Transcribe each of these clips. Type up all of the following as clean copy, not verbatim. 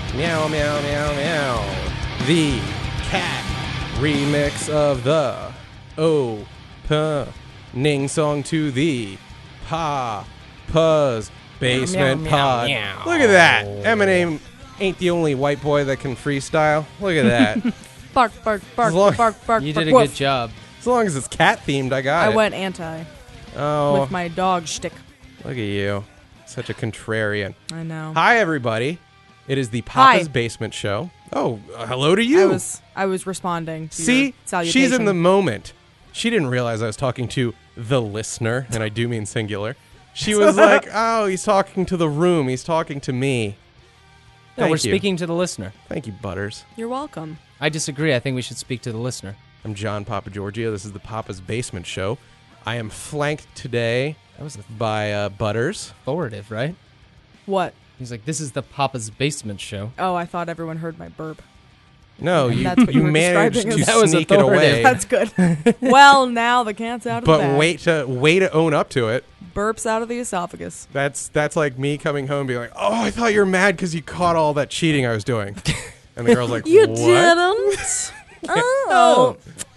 Meow, meow, meow, meow. The cat remix of the opening song to the Papa's Basement Meow, meow, Pod. meow. Look at that. Eminem ain't the only white boy that can freestyle. Look at that. Bark, bark, bark, As long- bark, bark. You bark, did a woof. good job. As long as it's cat themed, I got I it. went anti Oh, with my dog shtick. look at you. Such a contrarian. I know. Hi, everybody. It is the Papa's Hi. Basement Show. Oh, hello to you. I was responding to See, your salutation. she's in the moment. She didn't realize I was talking to the listener, and I do mean singular. She was like, oh, he's talking to the room. He's talking to me. No, Thank we're you. speaking to the listener. Thank you, Butters. You're welcome. I disagree. I think we should speak to the listener. I'm John Papa Giorgio. This is the Papa's Basement Show. I am flanked today That was by Butters. authoritative, right? What? He's like, this is the Papa's Basement Show. Oh, I thought everyone heard my burp. No, And you, that's what you you were managed describing to as- That was sneak it away. authoritative. That's good. Well, now the cat's out of the But bag. way to own up to it. Burps out of the esophagus. That's like me coming home being like, oh, I thought you were mad because you caught all that cheating I was doing. And the girl's like, You what? didn't. Oh.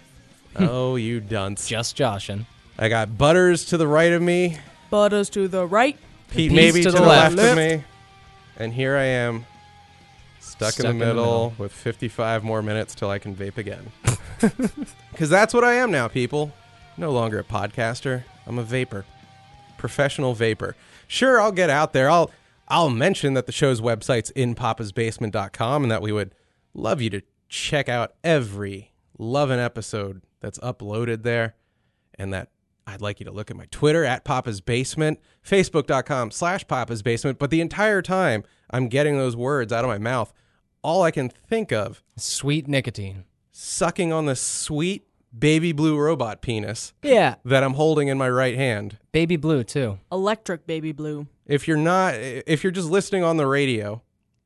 Oh, you dunce. Just joshing. I got Butters to the right of me, Butters to the right. Pete Pete's maybe to the left of left. me, and here I am, stuck in the middle with 55 more minutes till I can vape again. Because that's what I am now, people. No longer a podcaster. I'm a vapor. Professional vapor. Sure, I'll get out there. I'll mention that the show's website's inpapasbasement.com and that we would love you to check out every loving episode that's uploaded there, and that I'd like you to look at my Twitter at Papa's Basement, Facebook.com/Papa's Basement. But the entire time I'm getting those words out of my mouth, all I can think of, Sweet nicotine. sucking on the sweet baby blue robot penis Yeah. that I'm holding in my right hand. Baby blue, too. Electric baby blue. If you're just listening on the radio,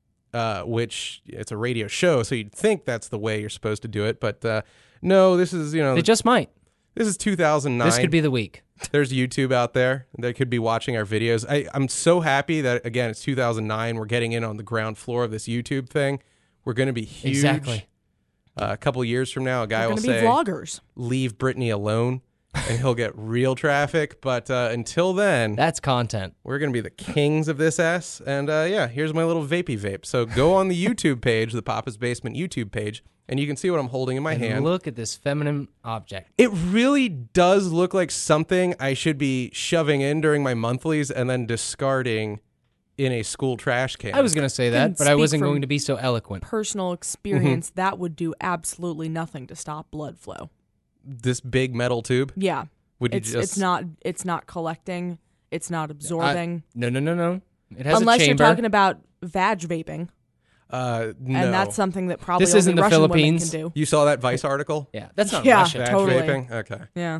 which it's a radio show, so you'd think that's the way you're supposed to do it. But no, this is, They just might. this is 2009. This could be the week. There's YouTube out there that could be watching our videos. I'm so happy that, again, it's 2009. We're getting in on the ground floor of this YouTube thing. We're going to be huge. Exactly. A couple years from now, a guy We're will going to be say, vloggers. leave Britney alone, and he'll get real traffic. But until then, That's content. we're going to be the kings of this S. And yeah, here's my little vapey vape. So go on the YouTube page, the Papa's Basement YouTube page, and you can see what I'm holding in my And hand. look at this feminine object. It really does look like something I should be shoving in during my monthlies and then discarding in a school trash can. I was going to say Couldn't that, but I speak wasn't from- going to be so eloquent. Personal experience, that would do absolutely nothing to stop blood flow. This big metal tube. Yeah. Would you It's not collecting. It's not absorbing. No. It has Unless a you're chamber. talking about vag vaping. No. And that's something that probably This only isn't the Russian Philippines. women can do. You saw that Vice article? Yeah, that's not Yeah. Russian. Vag Totally. vaping? Okay. Yeah.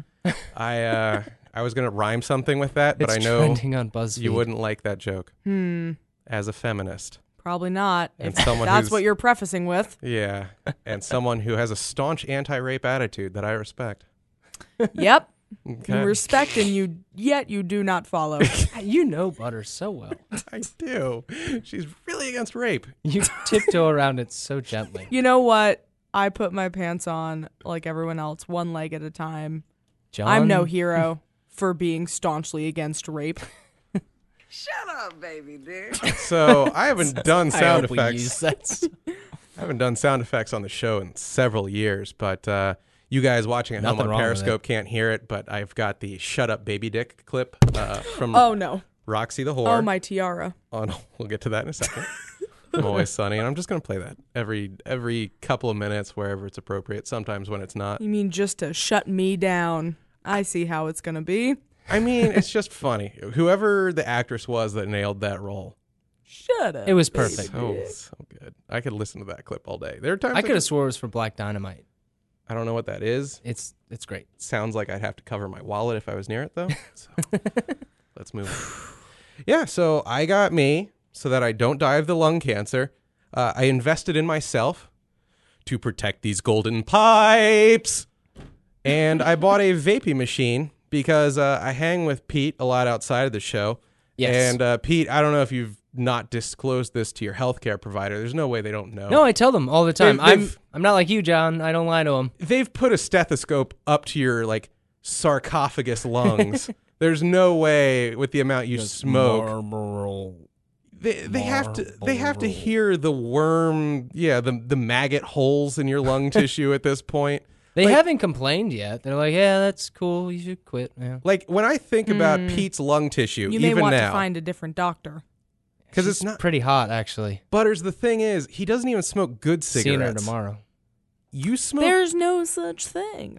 I was going to rhyme something with that, but It's I know trending on BuzzFeed. you wouldn't like that joke. As a feminist. Probably not. And If someone that's who's- what you're prefacing with. Yeah. And someone who has a staunch anti-rape attitude that I respect. Yep. Okay. You respect and you do not follow. You know butter so well. I do. She's really against rape. You tiptoe around it so gently. You know what? I put my pants on like everyone else, one leg at a time. John, I'm no hero for being staunchly against rape. Shut up, baby dear. So I haven't done I sound hope we effects. use that. I haven't done sound effects on the show in several years, but you guys watching at home Nothing on wrong with Periscope can't hear it, but I've got the "Shut Up, Baby Dick" clip from Oh no. Roxy the Whore. Oh my tiara. Oh, no, we'll get to that in a second. I'm Always Sunny, and I'm just going to play that every couple of minutes wherever it's appropriate, sometimes when it's not. You mean just to shut me down? I see how it's gonna be. I mean, it's just funny. Whoever the actress was that nailed that role. Shut up. It was perfect. So good. I could listen to that clip all day. There are times I could have swore it was for Black Dynamite. I don't know what that is. It's great. Sounds like I'd have to cover my wallet if I was near it, though. So let's move on. Yeah, so I got me so that I don't die of the lung cancer. I invested in myself to protect these golden pipes. And I bought a vaping machine because I hang with Pete a lot outside of the show. Yes. And Pete, I don't know if you've not disclosed this to your healthcare provider. There's no way they don't know. No, I tell them all the time. They've- I'm not like you, John. I don't lie to them. They've put a stethoscope up to your like sarcophagus lungs. There's no way with the amount you smoke. They have to hear the worm, the maggot holes in your lung tissue at this point. They haven't complained yet. They're like, yeah, that's cool. You should quit. Yeah. Like when I think about Pete's lung tissue, You may even want now, to find a different doctor. because She's it's not pretty hot, actually. Butters. The thing is, he doesn't even smoke good Seeing her cigarettes. tomorrow. You smoke. There's no such thing.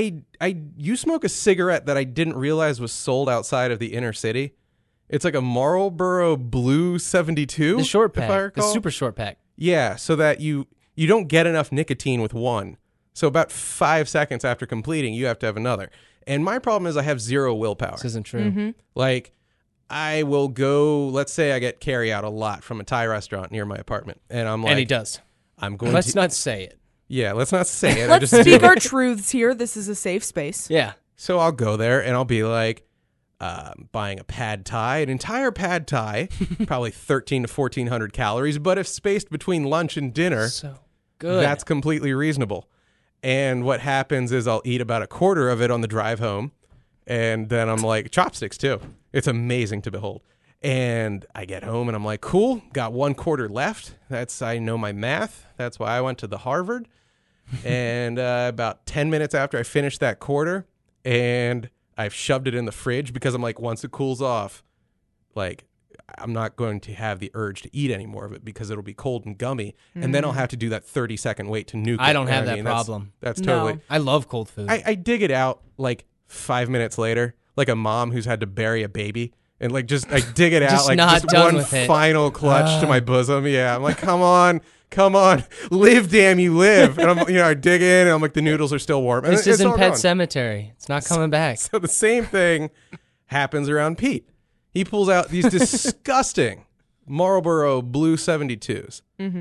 You smoke a cigarette that I didn't realize was sold outside of the inner city. It's like a Marlboro Blue 72. The short if I pack. The recall. super short pack. Yeah, so that you don't get enough nicotine with one. So about 5 seconds after completing, you have to have another. And my problem is I have zero willpower. This isn't true. Like, I will go, let's say I get carry out a lot from a Thai restaurant near my apartment. And I'm like, And he does. I'm going Let's to. not say it. Yeah, let's not say it. I Let's just do speak it. our truths here. This is a safe space. Yeah. So I'll go there and I'll be like, buying a pad thai, an entire pad thai, probably 13 to 1,400 calories. But if spaced between lunch and dinner, So good. that's completely reasonable. And what happens is I'll eat about a quarter of it on the drive home. And then I'm like, chopsticks too. It's amazing to behold. And I get home and I'm like, cool, got 1/4 left. I know my math. That's why I went to the Harvard. And about 10 minutes after I finished that quarter, and I've shoved it in the fridge because I'm like, once it cools off, like, I'm not going to have the urge to eat any more of it because it'll be cold and gummy. And then I'll have to do that 30-second wait to nuke it. I don't have You know what that mean? problem. That's No. totally. I love cold food. I dig it out like 5 minutes later, like a mom who's had to bury a baby. And like just I dig it out Just like not just done one with it. final clutch to my bosom. Yeah, I'm like, come on, live, damn you, live. And I dig in, and I'm like, the noodles are still warm. And this it's isn't all Pet gone. Cemetery. It's not coming back. So the same thing happens around Pete. He pulls out these disgusting Marlboro Blue 72s,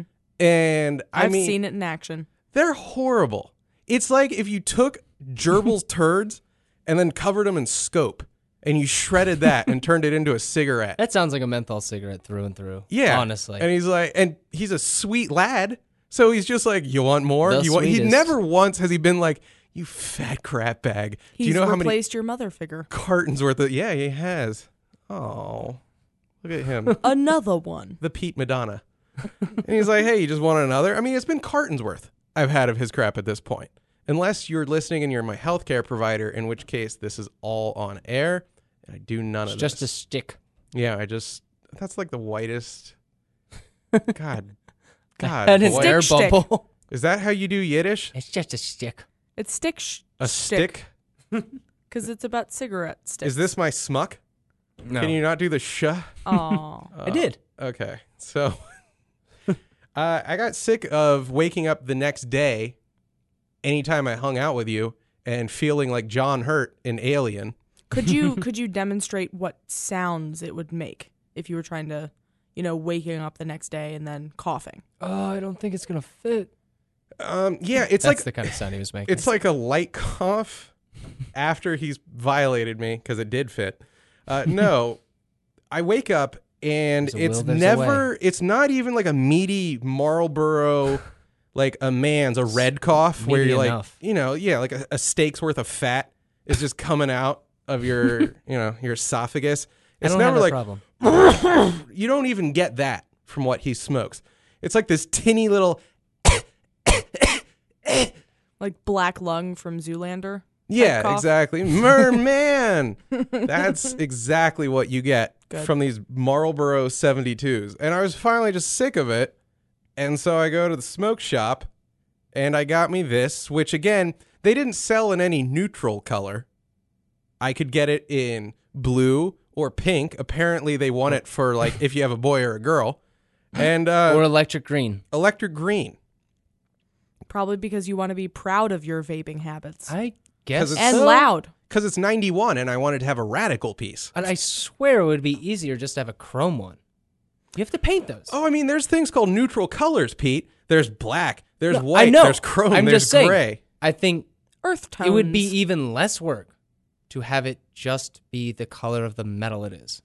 and I I've mean, seen it in action. they're horrible. It's like if you took gerbils turds and then covered them in scope, and you shredded that and turned it into a cigarette. That sounds like a menthol cigarette through and through. Yeah, Honestly. and he's a sweet lad, so he's just like, you want more? The He sweetest. never once has he been like, you fat crap bag. He's Do you know how many replaced your mother figure. cartons worth of? Yeah, he has. Oh, look at him, Another one. the Pete Madonna. And he's like, hey, you just want another? I mean, it's been cartons worth I've had of his crap at this point. Unless you're listening and you're my healthcare provider, in which case this is all on air, and I do none It's of just a this. stick. Yeah, that's like the whitest. God, And an boy. air Stick. bubble. Is that how you do Yiddish? It's just a stick. It's A stick? because it's about cigarette sticks. Is this my smuck? No. Can you not do the sh? Oh, I did. Okay, so I got sick of waking up the next day anytime I hung out with you and feeling like John Hurt in Alien. could you demonstrate what sounds it would make if you were trying to, waking up the next day and then coughing? Oh, I don't think it's going to fit. Yeah, it's That's like the kind of sound he was making. it's like a light cough after he's violated me because it did fit. No, I wake up and There's a it's will, there's a never. It's not even like a meaty Marlboro, like a red cough where Meaty you're enough. like, like a steak's worth of fat is just coming out of your, your esophagus. I It's don't have never that like problem. you don't even get that from what he smokes. It's like this tinny little. Like Black Lung from Zoolander? Yeah, cough. exactly. Merman. That's exactly what you get Good. from these Marlboro 72s. And I was finally just sick of it. And so I go to the smoke shop and I got me this, which again, they didn't sell in any neutral color. I could get it in blue or pink. Apparently they want it for like if you have a boy or a girl. And Or electric green. electric green. Probably because you want to be proud of your vaping habits. I guess. it's And so- loud. Because it's 91 and I wanted to have a radical piece. And I swear it would be easier just to have a chrome one. You have to paint those. Oh, I mean, there's things called neutral colors, Pete. There's black, there's No, white, I know. there's chrome, I'm there's just saying, gray. I think Earth tones. it would be even less work to have it just be the color of the metal it is.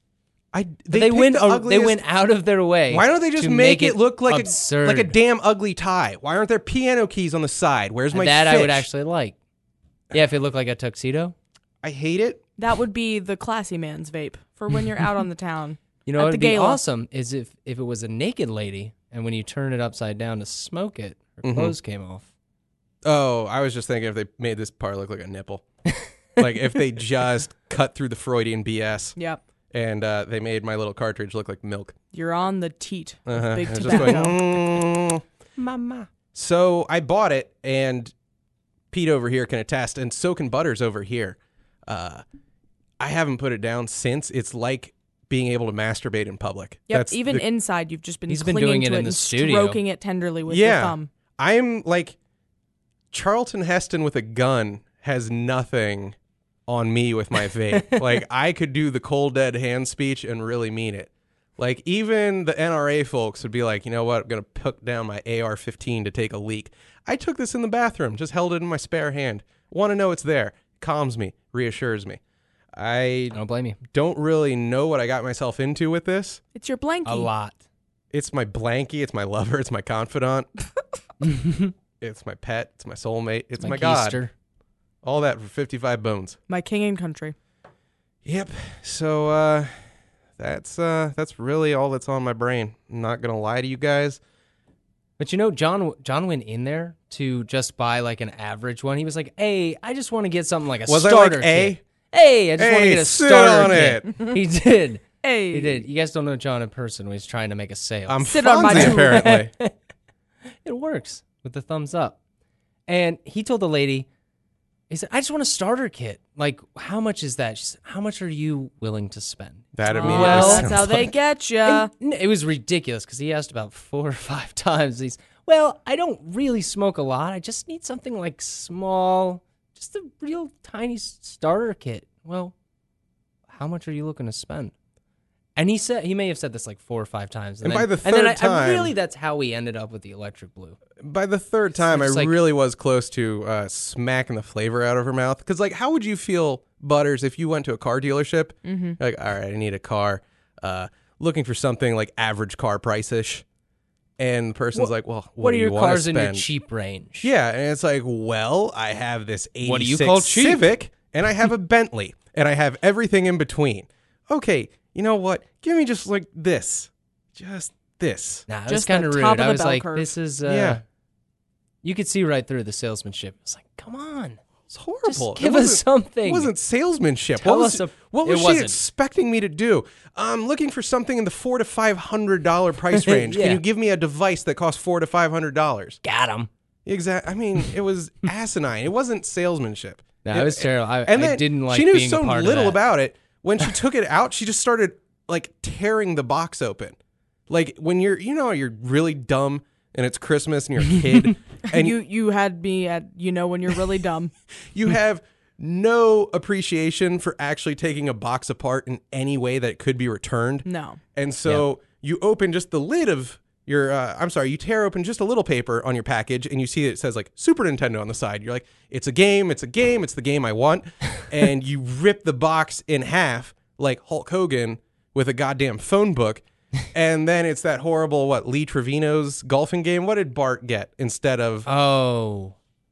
They They picked went. the They ugliest- went out of their way. Why don't they just to make it look like absurd. a damn ugly tie? Why aren't there piano keys on the side? Where's my that? fish? I would actually like. Yeah, if it looked like a tuxedo. I hate it. That would be the classy man's vape for when you're out on the town. You know At what the would be gala. awesome is if it was a naked lady, and when you turn it upside down to smoke it, her clothes came off. Oh, I was just thinking if they made this part look like a nipple. Like if they just cut through the Freudian BS Yep. and they made my little cartridge look like milk. You're on the teat of big I was just tobacco. going, Mama. So I bought it, and Pete over here can attest, and so can Butters over here. I haven't put it down since. It's like being able to masturbate in public. Yep. That's Even the- inside, you've just been He's been clinging doing it to in it the and studio. stroking it tenderly with your thumb. I'm like Charlton Heston with a gun has nothing on me with my vape. Like I could do the cold dead hand speech and really mean it. Like even the NRA folks would be like, you know what, I'm gonna put down my AR-15 to take a leak. I took this in the bathroom, just held it in my spare hand. Want to know it's there. Calms me, reassures me. I I don't blame you. don't really know what I got myself into with this. It's your blankie. A lot. It's my blankie, it's my lover, it's my confidant. It's my pet, it's my soulmate, it's my god. keister. All that for 55 bones. My king and country. Yep. So that's really all that's on my brain. I'm not gonna lie to you guys. But you know, John went in there to just buy like an average one. He was like, "Hey, I just want to get something like a Was I starter like A? kit. Hey, I just want to Hey, get a sit starter on kit." He did. Hey. He did. You guys don't know John in person when he's trying to make a sale. I'm Sit on my Fonzie, tool. apparently. It works with the thumbs up. And he told the lady, he said, "I just want a starter kit. Like, how much is that?" She said, "How much are you willing to spend?" That Oh, immediately Well, that's sounds how they like- get you. And it was ridiculous because he asked about 4 or 5 times. Well, I don't really smoke a lot. I just need something like small, just a real tiny starter kit. Well, how much are you looking to spend? And he may have said this like 4 or 5 times. And then, by the and then third time- really, that's how we ended up with the electric blue. By the third time, I just like- really was close to smacking the flavor out of her mouth. Because, like, how would you feel, Butters, if you went to a car dealership? Mm-hmm. Like, all right, I need a car. Looking for something like average car price-ish. And the person's like, well, what What do are you your want to cars in your spend? cheap range? Yeah, and it's like, well, I have this 86 What do you call cheap? Civic, and I have a Bentley, and I have everything in between. Okay, you know what? Give me just like this. Just this. Nah, that's Just kind the of top rude. of I the was bell like, curve. this is, Yeah. you could see right through the salesmanship. It's like, come on. It's horrible. Just give us something. It wasn't salesmanship. Tell what was, us what it was she wasn't. expecting me to do? I'm looking for something in the $400 to $500 price range. Yeah. Can you give me a device that costs $400 to $500? Got him. Exactly. I mean, it was asinine. It wasn't salesmanship. No, it was terrible. I then didn't like she knew being so a part little of that. about it. When she took it out, she just started like tearing the box open. Like when you're really dumb and it's Christmas and you're a kid and you had me at when you're really dumb. you have no appreciation for actually taking a box apart in any way that it could be returned. No. And so you open just the lid of your, you tear open just a little paper on your package and you see that it says like Super Nintendo on the side. You're like, it's a game, it's the game I want. And you rip the box in half like Hulk Hogan with a goddamn phone book. And then it's that horrible, Lee Trevino's golfing game. What did Bart get instead of? Oh.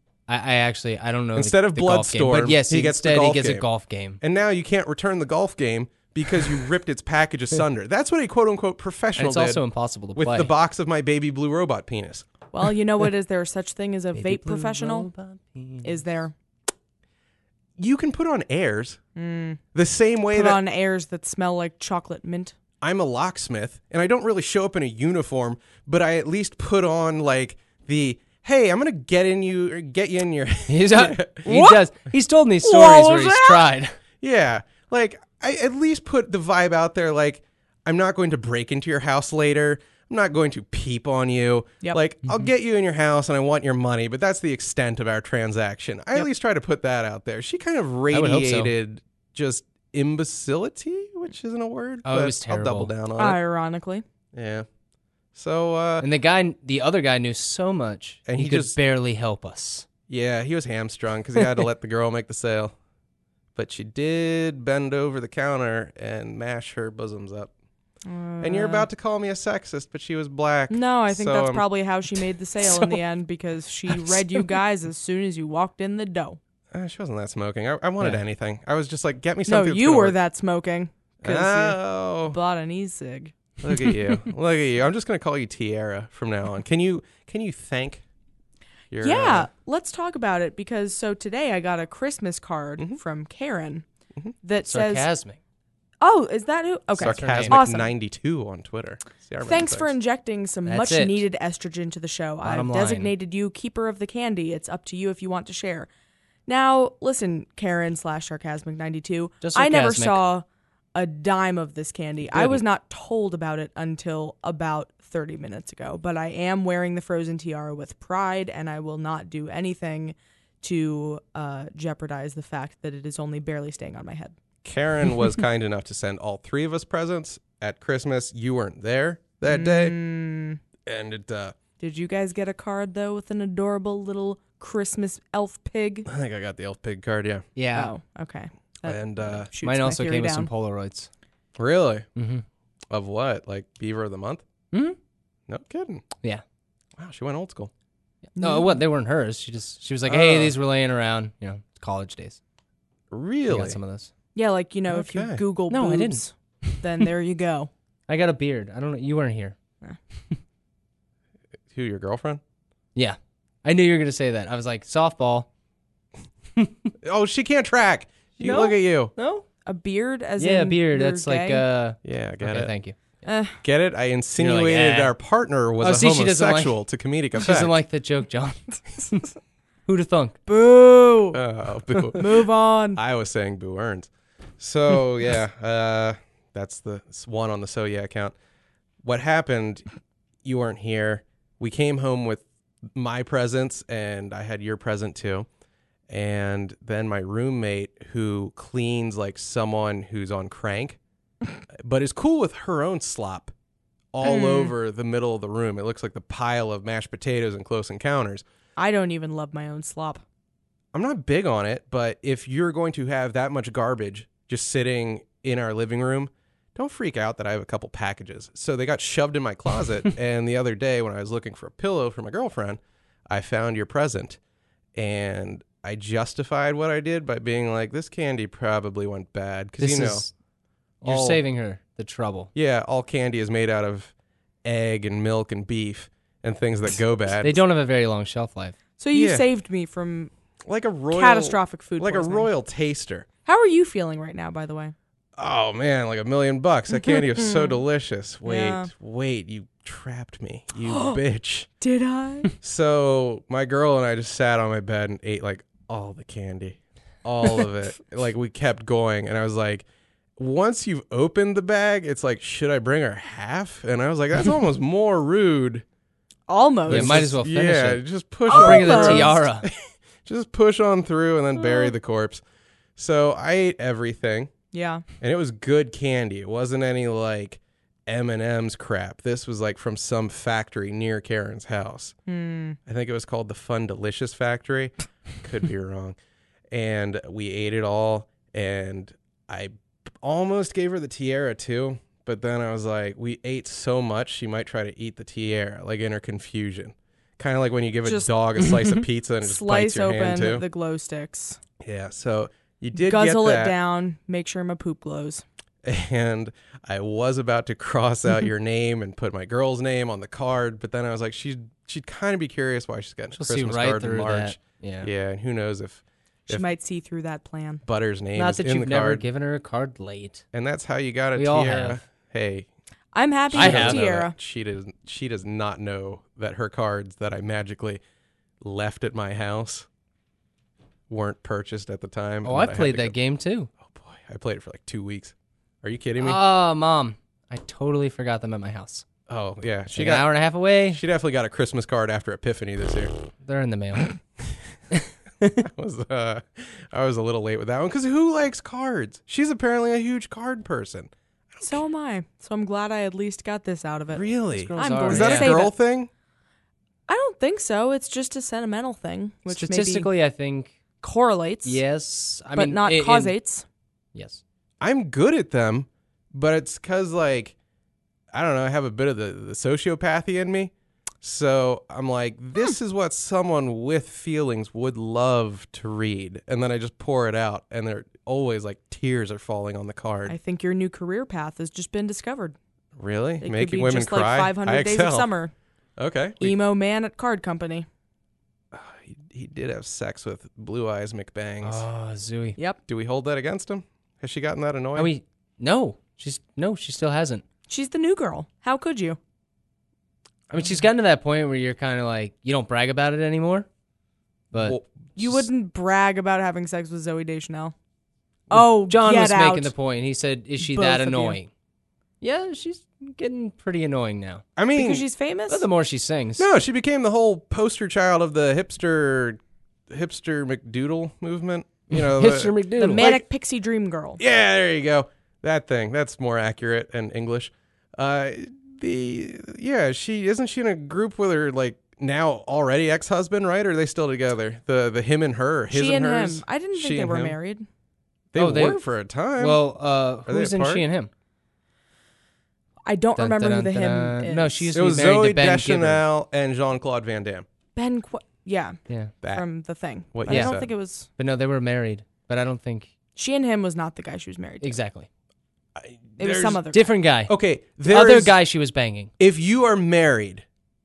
I don't know. Instead of the golf game, Bloodstorm, but yes, he gets the instead golf he gets game. a golf game. And now you can't return the golf game because you ripped its package asunder. That's what a quote unquote And professional it's did also impossible to with play. the box of my baby blue robot penis. Well, you know what is there such thing as a Baby vape blue professional? robot penis. Is there? You can put on airs the same way Put that on airs that smell like chocolate mint. I'm a locksmith and I don't really show up in a uniform, but I at least put on like the, hey, I'm going to get you in your, he What? does. He's told me What stories was where he's that? tried. yeah, like I at least put the vibe out there. Like I'm not going to break into your house later. I'm not going to peep on you. Yep. Like I'll get you in your house and I want your money, but that's the extent of our transaction. I at least try to put that out there. She kind of would hope so. radiated just imbecility, which isn't a word. Oh, it but was I'll double terrible. down on it. Ironically. Yeah. So And the other guy knew so much, And he he could just- barely help us. yeah, he was hamstrung because he had to let the girl make the sale. but she did bend over the counter and mash her bosoms up. And you're about to call me a sexist, but she was black. No, I think so that's I'm- probably how she made the sale in the end, because she read you guys as soon as you walked in the door. She wasn't that smoking. I wanted Yeah. anything. I was just like, get me No, something. you were that smoking. Because Oh, you bought an e-cig. look at you! Look at you! I'm just gonna call you Tiara from now on. Can you thank your? Yeah, let's talk about it, because so today I got a Christmas card from Karen that says, Sarcasmic. "Oh, is that who?" Okay, Sarcasmic awesome. 92 on Twitter. See, I remember Thanks for things. injecting some That's much-needed estrogen to the show. Bottom I've line. designated you keeper of the candy. It's up to you if you want to share. Now, listen, Karen/Sarcasmic92. Just I never sarcasmic. saw a dime of this candy. I was not told about it until about 30 minutes ago, but I am wearing the frozen tiara with pride, and I will not do anything to jeopardize the fact that it is only barely staying on my head. Karen was kind enough to send all three of us presents at Christmas. You weren't there that day, and it. Did you guys get a card, though, with an adorable little Christmas elf pig? I think I got the elf pig card. Yeah, Yeah. Oh, okay. That and shoots Mine my also theory came with down. some Polaroids. really, Mm-hmm. of what? Like Beaver of the Month? Hmm? No kidding. Yeah. Wow, she went old school. No, what? They weren't hers. She was like, hey, Oh. these were laying around. You know, college days. I Really? got some of those. Yeah, like, if you Okay. Google No, I boobs, then there you go. I got a beard. I don't know. You weren't here. Who? Your girlfriend? Yeah. I knew you were going to say that. I was like, softball. Oh, she can't track. You No? look at you. No? A beard, as Yeah, in beard. you're That's like, gay? Yeah, I get okay, it. thank you. Get it? I insinuated eh. our partner was Oh, a see, she doesn't homosexual to comedic She effect. doesn't like the joke, John. Who'd have thunk? Boo! Oh, boo. Move on. I was saying boo earns. So yeah, that's the one on the So Yeah account. What happened? You weren't here. We came home with my presents, and I had your present too. And then my roommate, who cleans like someone who's on crank, but is cool with her own slop all over the middle of the room. It looks like the pile of mashed potatoes in Close Encounters. I don't even love my own slop. I'm not big on it, but if you're going to have that much garbage just sitting in our living room, don't freak out that I have a couple packages. So they got shoved in my closet, and the other day when I was looking for a pillow for my girlfriend, I found your present, and I justified what I did by being like, this candy probably went bad, because This you know, is, you're all- saving her the trouble. yeah, all candy is made out of egg and milk and beef and things that go bad. They don't have a very long shelf life. So you Yeah. saved me from like a royal catastrophic food like poisoning. a royal taster. How are you feeling right now, by the way? Oh man, like $1 million. That candy was so delicious. Yeah. Wait, you trapped me, you bitch. Did I? So my girl and I just sat on my bed and ate like all the candy, all of it. Like we kept going, and I was like, once you've opened the bag, it's like, should I bring her half? And I was like, that's almost more rude. Almost. Yeah, might as well finish yeah, it. just push I'll on bring her the through. tiara. Just push on through and then bury the corpse. So I ate everything. Yeah. And it was good candy. It wasn't any like M&M's crap. This was like from some factory near Karen's house. I think it was called the Fun Delicious Factory. Could be wrong. And we ate it all. And I almost gave her the tiara too. But then I was like, we ate so much, she might try to eat the tiara, like in her confusion. Kind of like when you give Just a dog a slice of pizza and it just bites Slice your hand open too. the glow sticks. Yeah, so you did Guzzle get it that. down. Make sure my poop glows. And I was about to cross out your name and put my girl's name on the card, but then I was like, she'd kind of be curious why she's getting a She'll see Christmas right card in through March. that. Yeah. Yeah, and who knows if She If- might see through that plan. Butter's name Not is that in you've the never card, given her a card late. and that's how you got a We all tiara. have. Hey, I'm happy I with have. the know tiara. that. She does not know that her cards that I magically left at my house weren't purchased at the time. Oh, and I had played to that go- game too. Oh boy, I played it for like 2 weeks. Are you kidding me? Oh, Mom. I totally forgot them at my house. Oh yeah, She got an hour and a half away. She definitely got a Christmas card after Epiphany this year. They're in the mail. I was a little late with that one because who likes cards? She's apparently a huge card person. So am I. So I'm glad I at least got this out of it. Really? girls I'm are. going Is to that a save girl it. thing? I don't think so. It's just a sentimental thing. Which Statistically, I think correlates. Yes, I but mean, not causates. Yes. I'm good at them, but it's because, like, I don't know, I have a bit of the sociopathy in me. So I'm like, this is what someone with feelings would love to read. And then I just pour it out, and they're always like tears are falling on the card. I think your new career path has just been discovered. Really? It could Making be women just cry? like 500 Days of IXL. Summer. Okay. Emo man at card company. He did have sex with Blue Eyes McBangs. Oh, Zooey. Yep. Do we hold that against him? Has she gotten that annoying? She still hasn't. She's the new girl. How could you? I mean, she's gotten to that point where you're kind of like, you don't brag about it anymore. But Well, You wouldn't brag about having sex with Zooey Deschanel. Oh, John get was out. making the point. He said, "Is she Both that of you. annoying?" Yeah, she's getting pretty annoying now. I mean, Because she's famous? But the more she sings, no, she became the whole poster child of the hipster McDoodle movement. You know, Hipster The McDoodle. manic pixie dream girl. Yeah, there you go. That thing. That's more accurate and English. She isn't she in a group with her like now already ex-husband, right? Or are they still together? The him and her, his She and hers. him. I didn't She think they and were him? married. They Oh, they- were for a time. Well, they who's in apart? She and Him? I don't Dun, remember dun, who the dun, him dun. is. No, she used it to was be married Zoe to Ben Deschanel and Jean-Claude Van Damme. Yeah, Yeah, That. from The Thing. What But you I don't said. think it was... but no, they were married. But I don't think She and him was not the guy she was married to. exactly. It was some other guy. Different guy. Okay, Other guy she was banging. If you are married,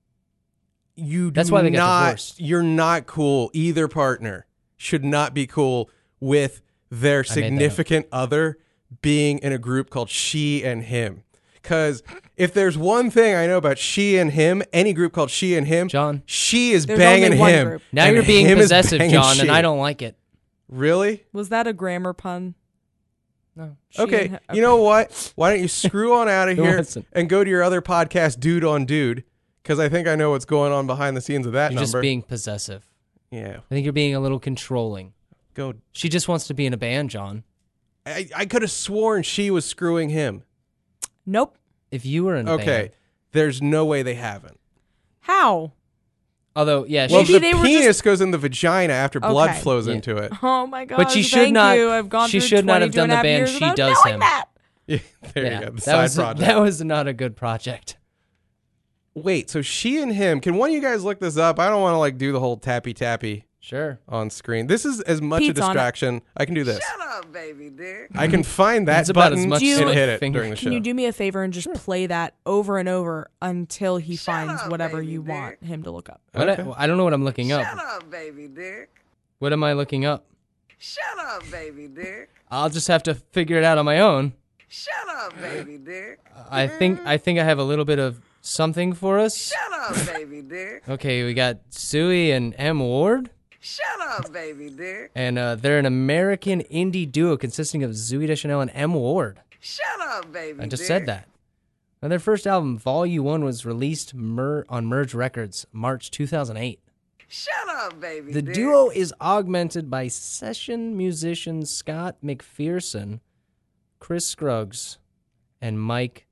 That's why they got divorced. You're not cool. Either partner should not be cool with their made that up. significant other being in a group called She and Him. Because if there's one thing I know about She and Him, any group called She and Him, John. she is There's banging only one him. group. Now and you're being him is possessive, banging John, she. and I don't like it. Really? Was that a grammar pun? No. She Okay, and him- you know what? Why don't you screw on out of It here wasn't. and go to your other podcast, Dude on Dude, because I think I know what's going on behind the scenes of that You're number. just being possessive. Yeah, I think you're being a little controlling. go. She just wants to be in a band, John. I could have sworn she was screwing him. Nope. If you were in a Okay, band. there's no way they haven't. How? Although, yeah, Well, Maybe the they were penis goes in the vagina after blood Okay. flows Yeah. into it. Oh my god. But she should thank not- you. I've gone she through should not have 22 done and the a half band years She without Does knowing Him. that. Yeah, there yeah, you go. The that side was project. that was not a good project. Wait, so She and Him. Can one of you guys look this up? I don't want to like do the whole tappy Sure. on screen. This is as much Pete's a on it. distraction. I can do this. Shut up, baby dick. I can find that It's about button as much as and my hit it finger. during the show. Can you do me a favor and just play that over and over until he Shut finds up, whatever baby you dick. want him to look up? Okay. I don't know what I'm looking up. Shut up, baby dick. What am I looking up? Shut up, baby dick. I'll just have to figure it out on my own. Shut up, baby dick. I think I have a little bit of something for us. Shut up, baby dick. Okay, we got Suey and M Ward, Shut up, baby dick. and they're an American indie duo consisting of Zooey Deschanel and M Ward. Shut up, baby I just dick. said that. Now, their first album, Volume 1, was released on Merge Records, March 2008. Shut up, baby The dick. duo is augmented by session musicians Scott McPherson, Chris Scruggs, and Mike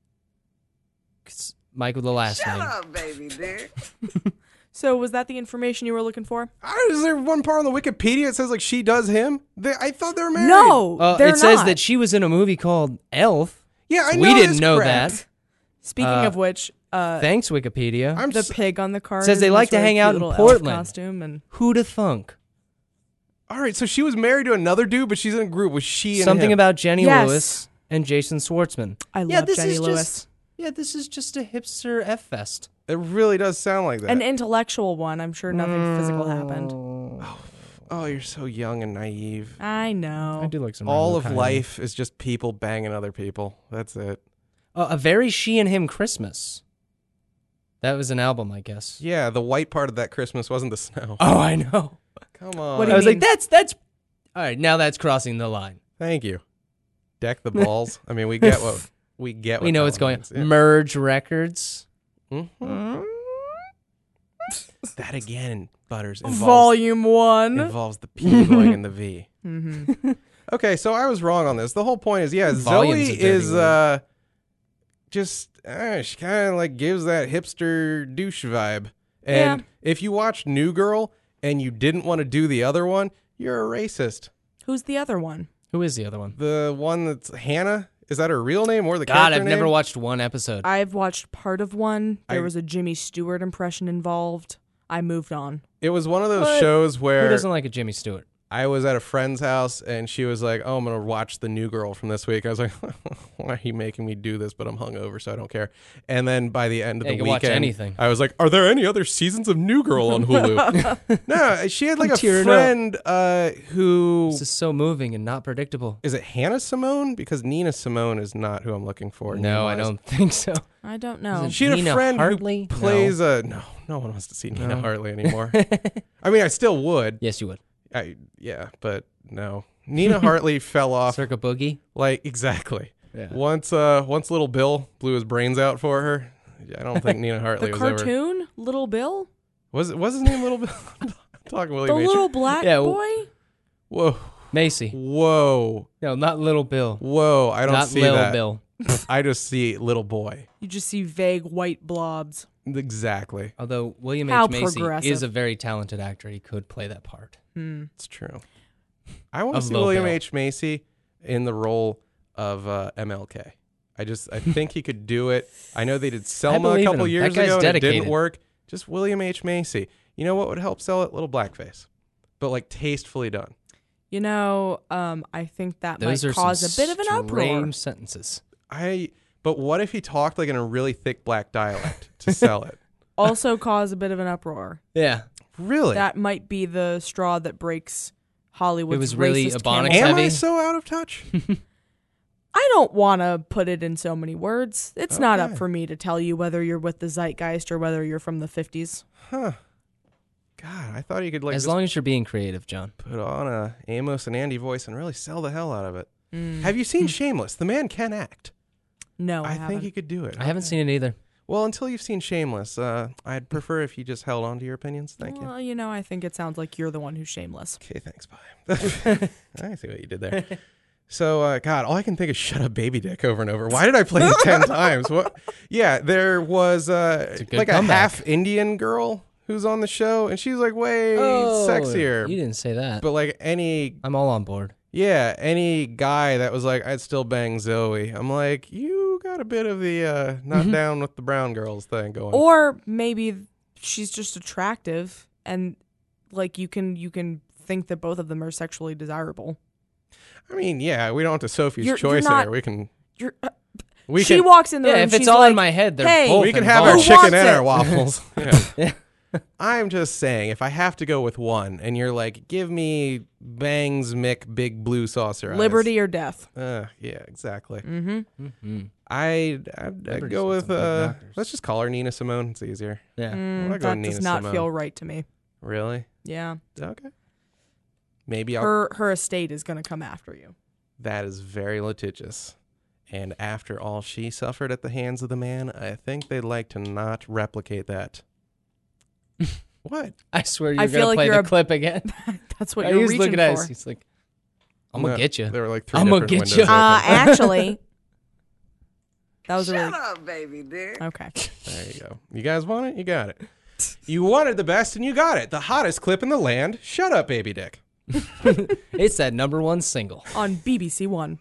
with the last Shut name. up, baby dick. So was that the information you were looking for? Is there one part on the Wikipedia that says like She Does Him? I thought they were married. No, they're it says not. that she was in a movie called Elf. Yeah, I know. We didn't that's know correct. that. Speaking of which, Thanks, Wikipedia. I'm the s- pig on the card Says they in like this to really hang out cute in little elf Portland. costume and Who'da thunk? all right. So she was married to another dude, but she's in a group with she and Something him. about Jenny Yes. Lewis and Jason Schwartzman. I Yeah, love this Jenny is Lewis. just this is just a hipster F fest. It really does sound like that. An intellectual one. I'm sure nothing physical happened. Oh, you're so young and naive. I know. I do like some. All Randall of Kyle. life is just people banging other people. That's it. A very She and Him Christmas. That was an album, I guess. Yeah, the white part of that Christmas wasn't the snow. Oh, I know. Come on. What do I you was like, mean? that's. All right, now that's crossing the line. Thank you. Deck the balls. I mean, we get what we get. We what know that what's one going. means. Yeah. Merge Records. Mhm. That again, Butters, involves, Volume 1. involves the P going in the V. Mm-hmm. Okay, so I was wrong on this. The whole point is, yeah, Volume's Zoe a dirty is word. just she kind of like gives that hipster douche vibe. And Yeah. if you watch New Girl and you didn't want to do the other one, You're a racist. Who's the other one? Who is the other one? The one that's Hannah? Is that her real name or the God, character I've name? never watched one episode. I've watched part of one. There I- was a Jimmy Stewart impression involved. I moved on. It was one of those What? shows Who where doesn't like a Jimmy Stewart? I was at a friend's house and she was like, "Oh, I'm gonna watch the New Girl from this week." I was like, "Why are you making me do this?" But I'm hungover, so I don't care. And then by the end of Yeah, the you can watch weekend, anything. I was like, "Are there any other seasons of New Girl on Hulu?" No, she had like I'm a tearing friend who This is so moving and not predictable. is it Hannah Simone? Because Nina Simone is not who I'm looking for. No, I name-wise. don't think so. I don't know. Is it She had Nina a friend Hartley? who plays no one wants to see Nina No. Hartley anymore. I mean, I still would. Yes, you would. Yeah, but no. Nina Hartley fell off. Circa Boogie. Like exactly. Yeah. Once Little Bill blew his brains out for her, I don't think Nina Hartley The was ever. cartoon, Little Bill? Was his name Little Bill? I'm talking Willie The Mason. little black Yeah, boy? Whoa, Macy. whoa, No, not Little Bill. whoa! I don't Not see Lil that. Bill. I just see Little Boy. You just see vague white blobs. Exactly. Although William How H. Macy progressive. is a very talented actor. He could play that part. It's true. I want to Of see Lil William Bill. H. Macy in the role of MLK. I think he could do it. I know they did Selma a believe in couple him. years That guy's ago and it didn't dedicated. work. Just William H. Macy. You know what would help sell it? Little blackface, but like tastefully done. You know, I think that Those might are cause some a bit of an uproar. strange sentences. But what if he talked like in a really thick black dialect to sell it? Also cause a bit of an uproar. Yeah. Really? That might be the straw that breaks Hollywood's It was really racist Ebonics campaign. Am I heavy? so out of touch? I don't want to put it in so many words. It's not up Okay. for me to tell you whether you're with the zeitgeist or whether you're from the 50s. Huh. God, I thought he could like As just long as you're being creative, John. put on a Amos and Andy voice and really sell the hell out of it. Mm. Have you seen Shameless? The man can act. No, I, I haven't. think he could do it. I haven't seen it either. Well, until you've seen Shameless, I'd prefer if you just held on to your opinions. Thank you. Well, you know, I think it sounds like you're the one who's shameless. Okay, thanks. Bye. I see what you did there. So, God, all I can think is "Shut Up, Baby Dick" over and over. Why did I play it 10 times? What? Yeah, there was a good like a comeback. half Indian girl who's on the show, and she's like way sexier. You didn't say that. But like any I'm all on board. guy that was like, I'd still bang Zoe. I'm like, you got a bit of the not down with the brown girls thing going. Or maybe she's just attractive and like you can think that both of them are sexually desirable. I mean, yeah, we don't have to Sophie's You're choice not- here. We can. You're, We she can. walks in the Yeah, room. if it's she's all like, in my head, they're hey, both We can have our Who involved. chicken wants and our it? waffles. Yeah. Yeah. I'm just saying, if I have to go with one, and you're like, give me Bangs Mick Big Blue Saucer eyes. liberty or death. Yeah, exactly. Mm-hmm. Mm-hmm. I'd Liberty's go got with some big knockers. let's just call her Nina Simone. It's easier. Yeah. wanna go That with does Nina not Simone. feel right to me. Really? Yeah, Okay. Maybe I'll. her estate is going to come after you. That is very litigious. And after all she suffered at the hands of the man, I think they'd like to not replicate that. What? I swear I you're feel gonna like play you're the a- clip again. That's what He you're was reaching looking at for. us. He's like, "I'm gonna get you." There were like 3 I'm gonna different get windows you. open. Actually, that was a Shut really up, baby dick. okay. There you go. You guys want it? You got it. You wanted the best and you got it. The hottest clip in the land. Shut up, baby dick. It's that #1 single. On BBC One.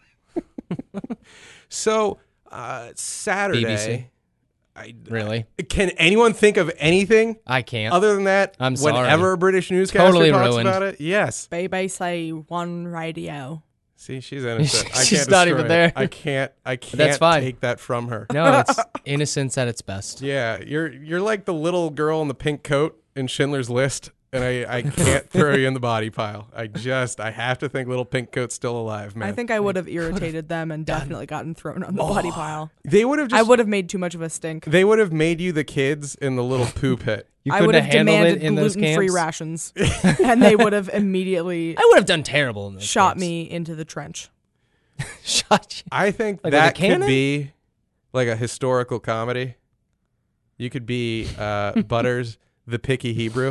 So, Saturday. BBC. Really? Can anyone think of anything I can't. other than that? I'm sorry. Whenever a British newscaster Totally talks ruined. about it, yes. BBC One Radio. See, she's innocent. I She's can't not destroy even it. there. I can't That's fine. take that from her. No, it's innocence at its best. Yeah, you're like the little girl in the pink coat in Schindler's List, and I can't throw you in the body pile. I have to think little pink coat's still alive, man. I think I would have irritated them and definitely gotten thrown on the body pile. they would have I just would have made too much of a stink. they would have made you the kids in the little poo pit. You I couldn't would have handled demanded it in those gluten-free camps. rations, and they would have immediately I would have done terrible in those shot camps. me into the trench. Shot you. I think Like with a that could cannon? be like a historical comedy. You could be Butters, the picky Hebrew.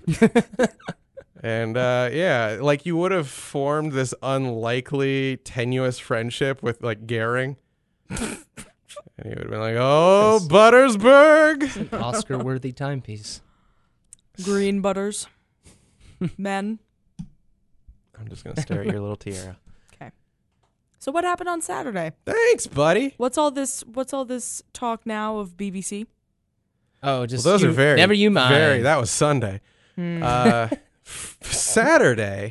And yeah, like you would have formed this unlikely, tenuous friendship with like Gehring. And he would have been like, oh, Buttersburg. Oscar-worthy timepiece. Green butters, men. I'm just gonna stare at your little tiara. So what happened on Saturday? Thanks, buddy. What's all this talk now of BBC? Oh, just Well, those are very never you mind. Very. That was Sunday. Saturday,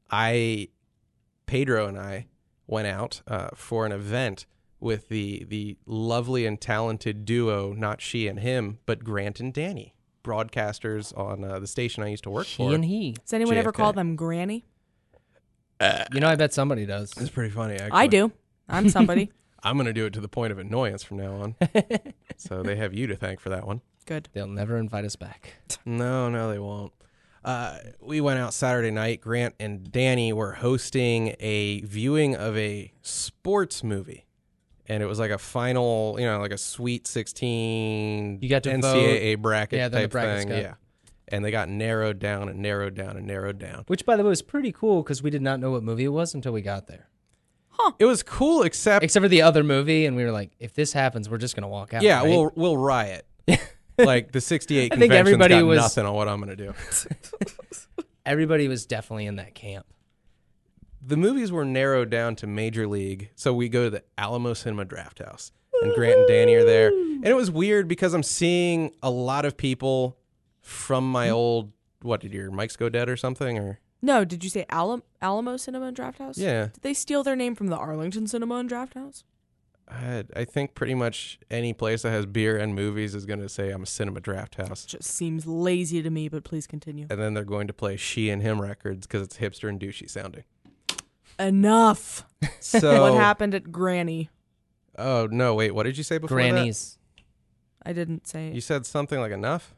Pedro and I went out for an event with the lovely and talented duo, not she and him, but Grant and Danny, broadcasters on the station I used to work She for. and he. Does anyone ever JFK. call them Granny? You know, I bet somebody does. It's pretty funny, actually. I do. I'm somebody. I'm going to do it to the point of annoyance from now on. So they have you to thank for that one. Good. They'll never invite us back. No, they won't. We went out Saturday night. Grant and Danny were hosting a viewing of a sports movie. And it was like a final, like a Sweet 16 You got to NCAA vote. bracket Yeah, then the type brackets thing. got- Yeah. And they got narrowed down and narrowed down and narrowed down. Which, by the way, was pretty cool because we did not know what movie it was until we got there. It was cool, except Except for the other movie, and we were like, if this happens, we're just going to walk out. yeah, right? we'll riot. Like the 68 I think convention's everybody got was- nothing on what I'm going to do. Everybody was definitely in that camp. The movies were narrowed down to Major League, so we go to the Alamo Cinema Draft House, and Grant and Danny are there. And it was weird because I'm seeing a lot of people from my old, what, did your mics go dead or something? Or No, did you say Alamo Cinema and Draft House? yeah, Did they steal their name from the Arlington Cinema and Draft House? I think pretty much any place that has beer and movies is going to say I'm a Cinema Draft House. Just seems lazy to me, but please continue. And then they're going to play She and Him records because it's hipster and douchey sounding. Enough. So What happened at Granny? Oh, no, wait, what did you say before Grannies. I didn't say that? You said something like enough?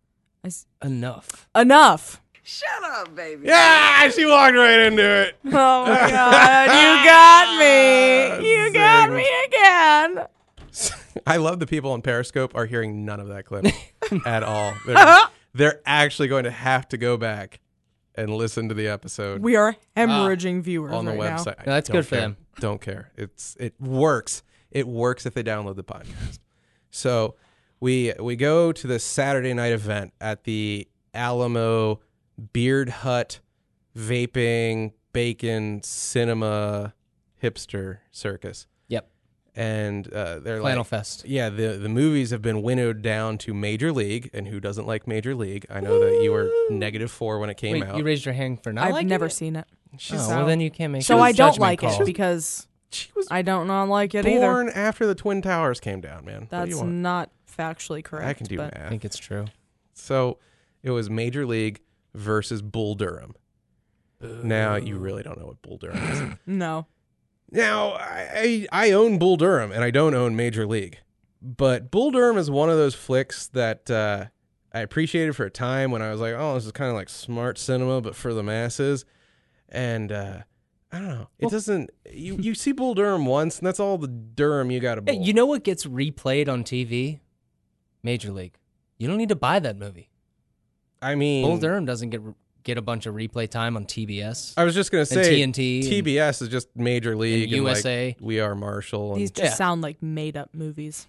Enough. enough. Shut up, baby. Yeah, she walked right into it. Oh my god, you got me. You got me again. I love the people on Periscope are hearing none of that clip at all. They're actually going to have to go back and listen to the episode We are hemorrhaging viewers on the right now. website. No, that's Don't good for care. them. Don't care. It works. It works if they download the podcast. So we go to the Saturday night event at the Alamo Beard Hut Vaping Bacon Cinema Hipster Circus. Yep. And they're Flannel like, Fest. yeah, the movies have been winnowed down to Major League, and who doesn't like Major League? I know that you were -4 when it came Wait, out. you raised your hand for not I've liking never it? seen it. Oh, well, then you can't make So a I don't judgment like call. it because She was I don't not like it either. born after the Twin Towers came down, man. What do you That's want? not factually correct. I can do but I math. think it's true. So it was Major League versus Bull Durham. Now you really don't know what Bull Durham is. No. Now I own Bull Durham and I don't own Major League, but Bull Durham is one of those flicks that I appreciated for a time when I was like, oh, this is kind of like smart cinema, but for the masses. And I don't know. It doesn't. You see Bull Durham once, and that's all the Durham you got to Hey, bull. you know what gets replayed on TV? Major League. You don't need to buy that movie. I mean, Bull Durham doesn't get a bunch of replay time on TBS. I was just gonna say TNT and- TBS is just Major League and USA. like We Are Marshall. And These just Yeah. sound like made up movies.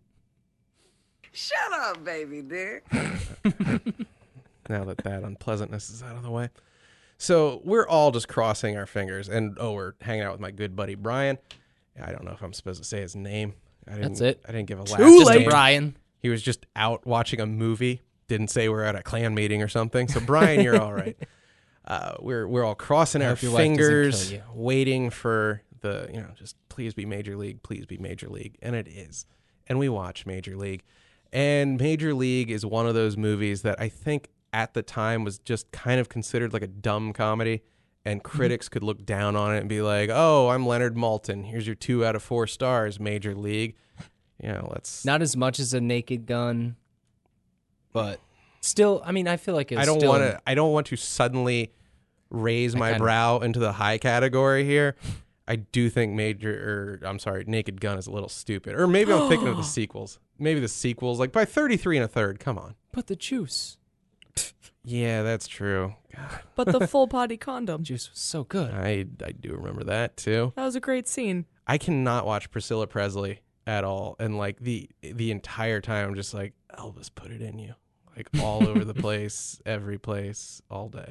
Shut up, baby dick. now that unpleasantness is out of the way. So we're all just crossing our fingers, and we're hanging out with my good buddy Brian. I don't know if I'm supposed to say his name. That's it. I didn't give a last Just a name. Brian. He was just out watching a movie. Didn't say we're at a clan meeting or something. So Brian, you're all right. We're all crossing I our hope your wife doesn't fingers, kill you. waiting for the just please be Major League, and it is. And we watch Major League, and Major League is one of those movies that I think at the time was just kind of considered like a dumb comedy, and critics could look down on it and be like, "Oh, I'm Leonard Maltin. Here's your 2 out of 4 stars, Major League." Let's. Not as much as a Naked Gun, but still, I mean, I feel like it's I don't want to suddenly raise my brow into the high category here. I do think Naked Gun is a little stupid. Or maybe I'm thinking of the sequels. Maybe the sequels, like by 33 1/3. Come on. But the juice. Yeah, that's true. But the full body condom. Juice was so good. I do remember that too. That was a great scene. I cannot watch Priscilla Presley at all. And like the entire time, I'm just like, Elvis put it in you. Like all over the place, every place, all day.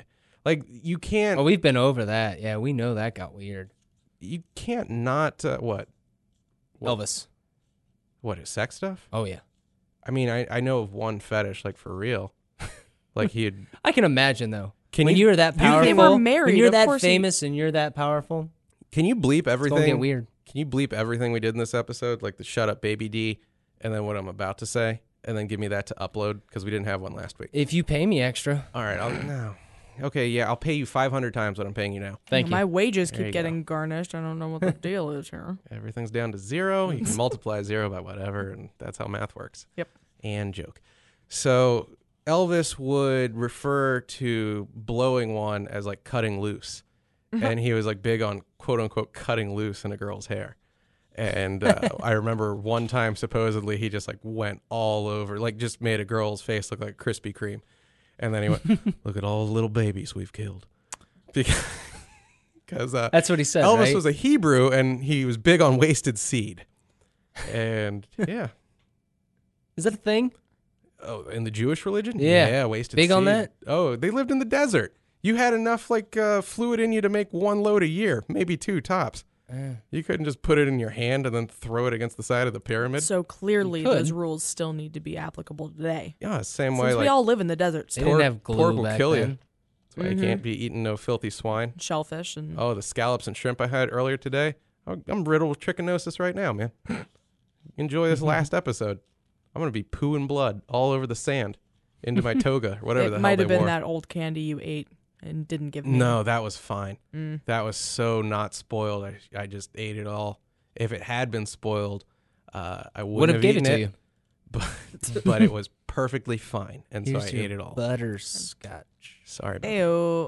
Like you can't. Well, we've been over that. Yeah, we know that got weird. You can't not what? Elvis. What is sex stuff? Oh yeah. I mean, I know of one fetish, like for real. Like he'd. I can imagine though. Can when you- you're that They powerful, were married, when you're of that course he- famous and you're that powerful, Can you bleep it's gonna everything? get weird. Can you bleep everything we did in this episode, like the "shut up, baby D," and then what I'm about to say, and then give me that to upload because we didn't have one last week. If you pay me extra, All right, no. Okay, yeah, I'll pay you 500 times what I'm paying you now. thank you. My wages There you keep go. getting garnished. I don't know what the deal is here. Everything's down to 0. You can multiply 0 by whatever, and that's how math works. Yep. And joke. So Elvis would refer to blowing one as like cutting loose. And he was like big on quote unquote cutting loose in a girl's hair. And I remember one time supposedly he just like went all over, like just made a girl's face look like Krispy Kreme. And then he went, look at all the little babies we've killed. Because That's what he said. Elvis right? was a Hebrew and he was big on wasted seed. And Is that a thing? oh, in the Jewish religion? Yeah. Yeah, wasted Big seed. on that? Oh, they lived in the desert. You had enough like fluid in you to make 1 load a year, maybe 2 tops. You couldn't just put it in your hand and then throw it against the side of the pyramid. So clearly, You could. those rules still need to be applicable today. Yeah, same Since way we like all live in the desert, They still. didn't pork- have glue pork will back kill then. you. That's why you can't be eating no filthy swine. shellfish and Oh, the scallops and shrimp I had earlier today. I'm riddled with trichinosis right now, man. Enjoy this last episode. I'm going to be poo and blood all over the sand into my toga or whatever it the hell might they have been wore. that old candy you ate and didn't give me. No, that was fine. That was so not spoiled. I just ate it all. If it had been spoiled, I Would wouldn't have gave it eaten to you. But it was perfectly fine, and so Here's I your ate it all. Butterscotch. Sorry about that. Ew,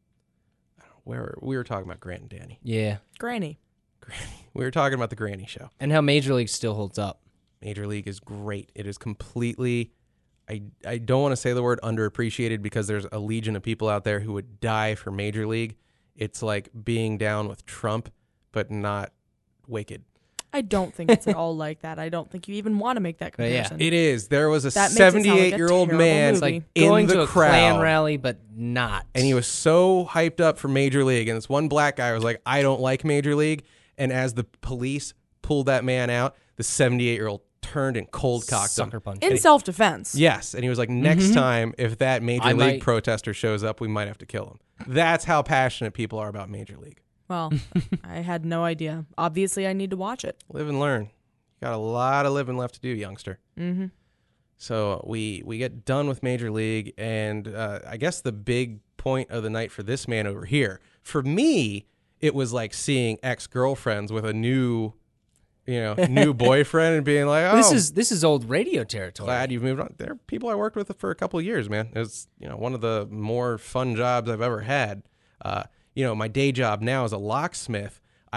Where we were talking about Grant and Danny. Yeah. Granny. We were talking about the Granny Show. And how Major League still holds up. Major League is great. It is completely. I don't want to say the word underappreciated because there's a legion of people out there who would die for Major League. It's like being down with Trump, but not wicked. I don't think it's at all like that. I don't think you even want to make that But yeah, comparison. It is. There was a That makes it sound like a 78-year-old terrible man movie. Like in going the to a crowd. Klan rally, but not. And he was so hyped up for Major League. And this one black guy was like, I don't like Major League. And as the police pulled that man out, the 78-year-old turned and cold cocked him. Sucker punch. in self-defense. Yes. And he was like, next time, if that Major I League might- protester shows up, we might have to kill him. That's how passionate people are about Major League. Well, I had no idea. Obviously, I need to watch it. Live and learn. You got a lot of living left to do, youngster. Mm-hmm. So we get done with Major League, and I guess the big point of the night for this man over here, for me, it was like seeing ex-girlfriends with a new boyfriend and being like, oh, This is old radio territory. glad you've moved on. There are people I worked with for a couple of years, man. It was one of the more fun jobs I've ever had. My day job now is a locksmith.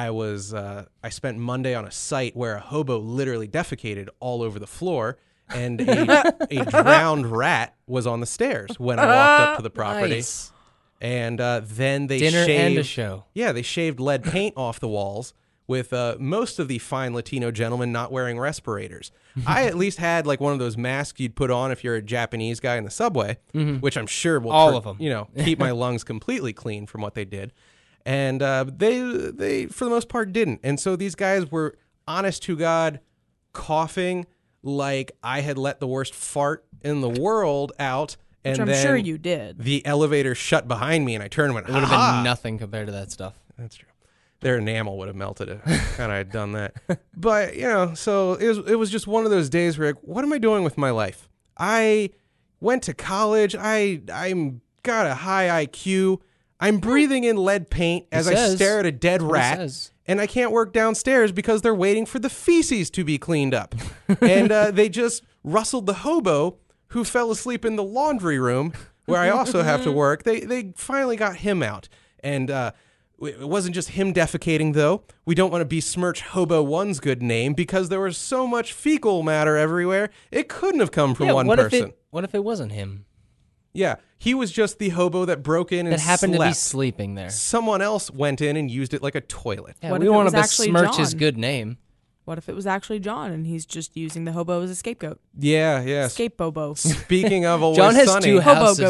I spent Monday on a site where a hobo literally defecated all over the floor, and a drowned rat was on the stairs when I walked up to the property. Nice. And then they Dinner shaved, and a show. Yeah, they shaved lead paint off the walls with most of the fine Latino gentlemen not wearing respirators. I at least had like one of those masks you'd put on if you're a Japanese guy in the subway, which I'm sure will All of them. keep my lungs completely clean from what they did. And they for the most part didn't. And so these guys were honest to God coughing like I had let the worst fart in the world out. Which And I'm sure then you did. the elevator shut behind me and I turned and went, It would have "Ha-ha." been nothing compared to that stuff. That's true. Their enamel would have melted if kind of had done that. But, so it was just one of those days where, like, what am I doing with my life? I went to college. I'm got a high IQ. I'm breathing in lead paint as I says. stare at a dead That's what it rat. says. And I can't work downstairs because they're waiting for the feces to be cleaned up. And they just rustled the hobo who fell asleep in the laundry room where I also have to work. They finally got him out. And it wasn't just him defecating, though. We don't want to besmirch Hobo One's good name because there was so much fecal matter everywhere. It couldn't have come from one person. What if it wasn't him Yeah, he was just the hobo that broke in and that happened to be slept. sleeping there? Someone else went in and used it like a toilet. Yeah, What we if it want was to actually besmirch his John? good name. What if it was actually John and he's just using the hobo as a scapegoat? Yeah. Scape bobo. Speaking of Always John has Sunny, two Hobo houses.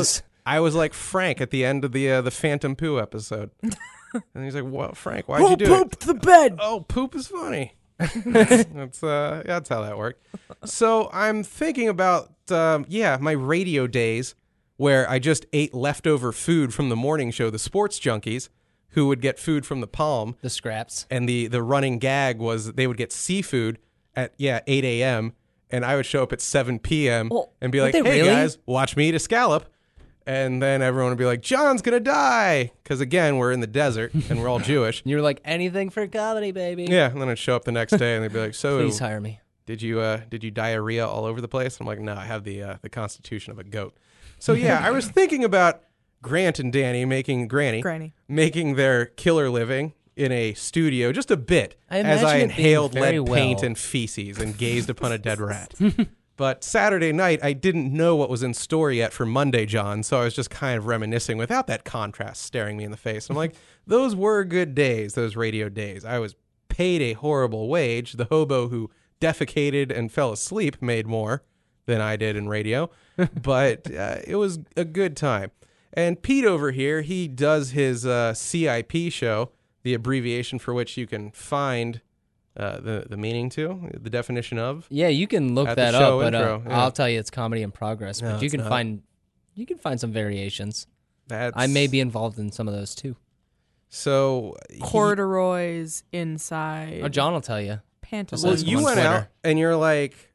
I was like Frank at the end of the Phantom Poo episode. And he's like, "What, Frank? Why'd you do it?" Pooped the bed. Oh, poop is funny. That's how that worked. So I'm thinking about my radio days where I just ate leftover food from the morning show, the Sports Junkies, who would get food from the Palm. The scraps. And the running gag was that they would get seafood at 8 a.m. and I would show up at 7 p.m. and be like, would they "Hey really? guys, watch me eat a scallop." And then everyone would be like, "John's gonna die," because again we're in the desert and we're all Jewish. And you were like, anything for comedy, baby. Yeah, and then I'd show up the next day and they'd be like, "So Please hire me. did you diarrhea all over the place?" I'm like, "No, I have the constitution of a goat." So yeah, I was thinking about Grant and Danny making their killer living in a studio just a bit I as I imagine it being inhaled very lead paint well. and feces and gazed upon a dead rat. But Saturday night, I didn't know what was in store yet for Monday, John, so I was just kind of reminiscing without that contrast staring me in the face. I'm like, those were good days, those radio days. I was paid a horrible wage. The hobo who defecated and fell asleep made more than I did in radio, but it was a good time. And Pete over here, he does his CIP show, the abbreviation for which you can find the meaning to, the definition of. Yeah, you can look At the that show up, but intro, yeah. I'll tell you it's comedy in progress. No, But you it's can not. find some variations. That's, I may be involved in some of those too. So Corduroys inside. Oh, John will tell you. Pantaloons. well, Listen you on went Twitter. out and you're like,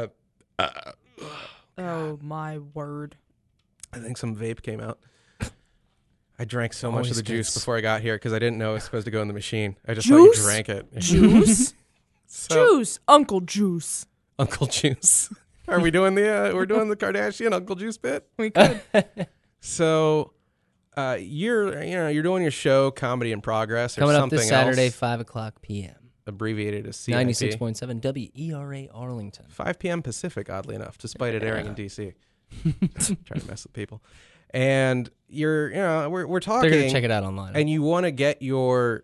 Oh my word. I think some vape came out. I drank so much Always of the juice gets- before I got here because I didn't know it was supposed to go in the machine. I just Juice? thought you drank it. Juice? So- Juice. Uncle Juice. Uncle Juice. Are we doing we're doing the Kardashian Uncle Juice bit? We could. So you're doing your show Comedy in Progress or Coming up something this Saturday, else 5:00 p.m. abbreviated as CIP. 96.7 WERA Arlington. 5 p.m. Pacific, oddly enough, despite it airing in DC. Trying to mess with people. And we're talking. They're gonna check it out online. And you want to get your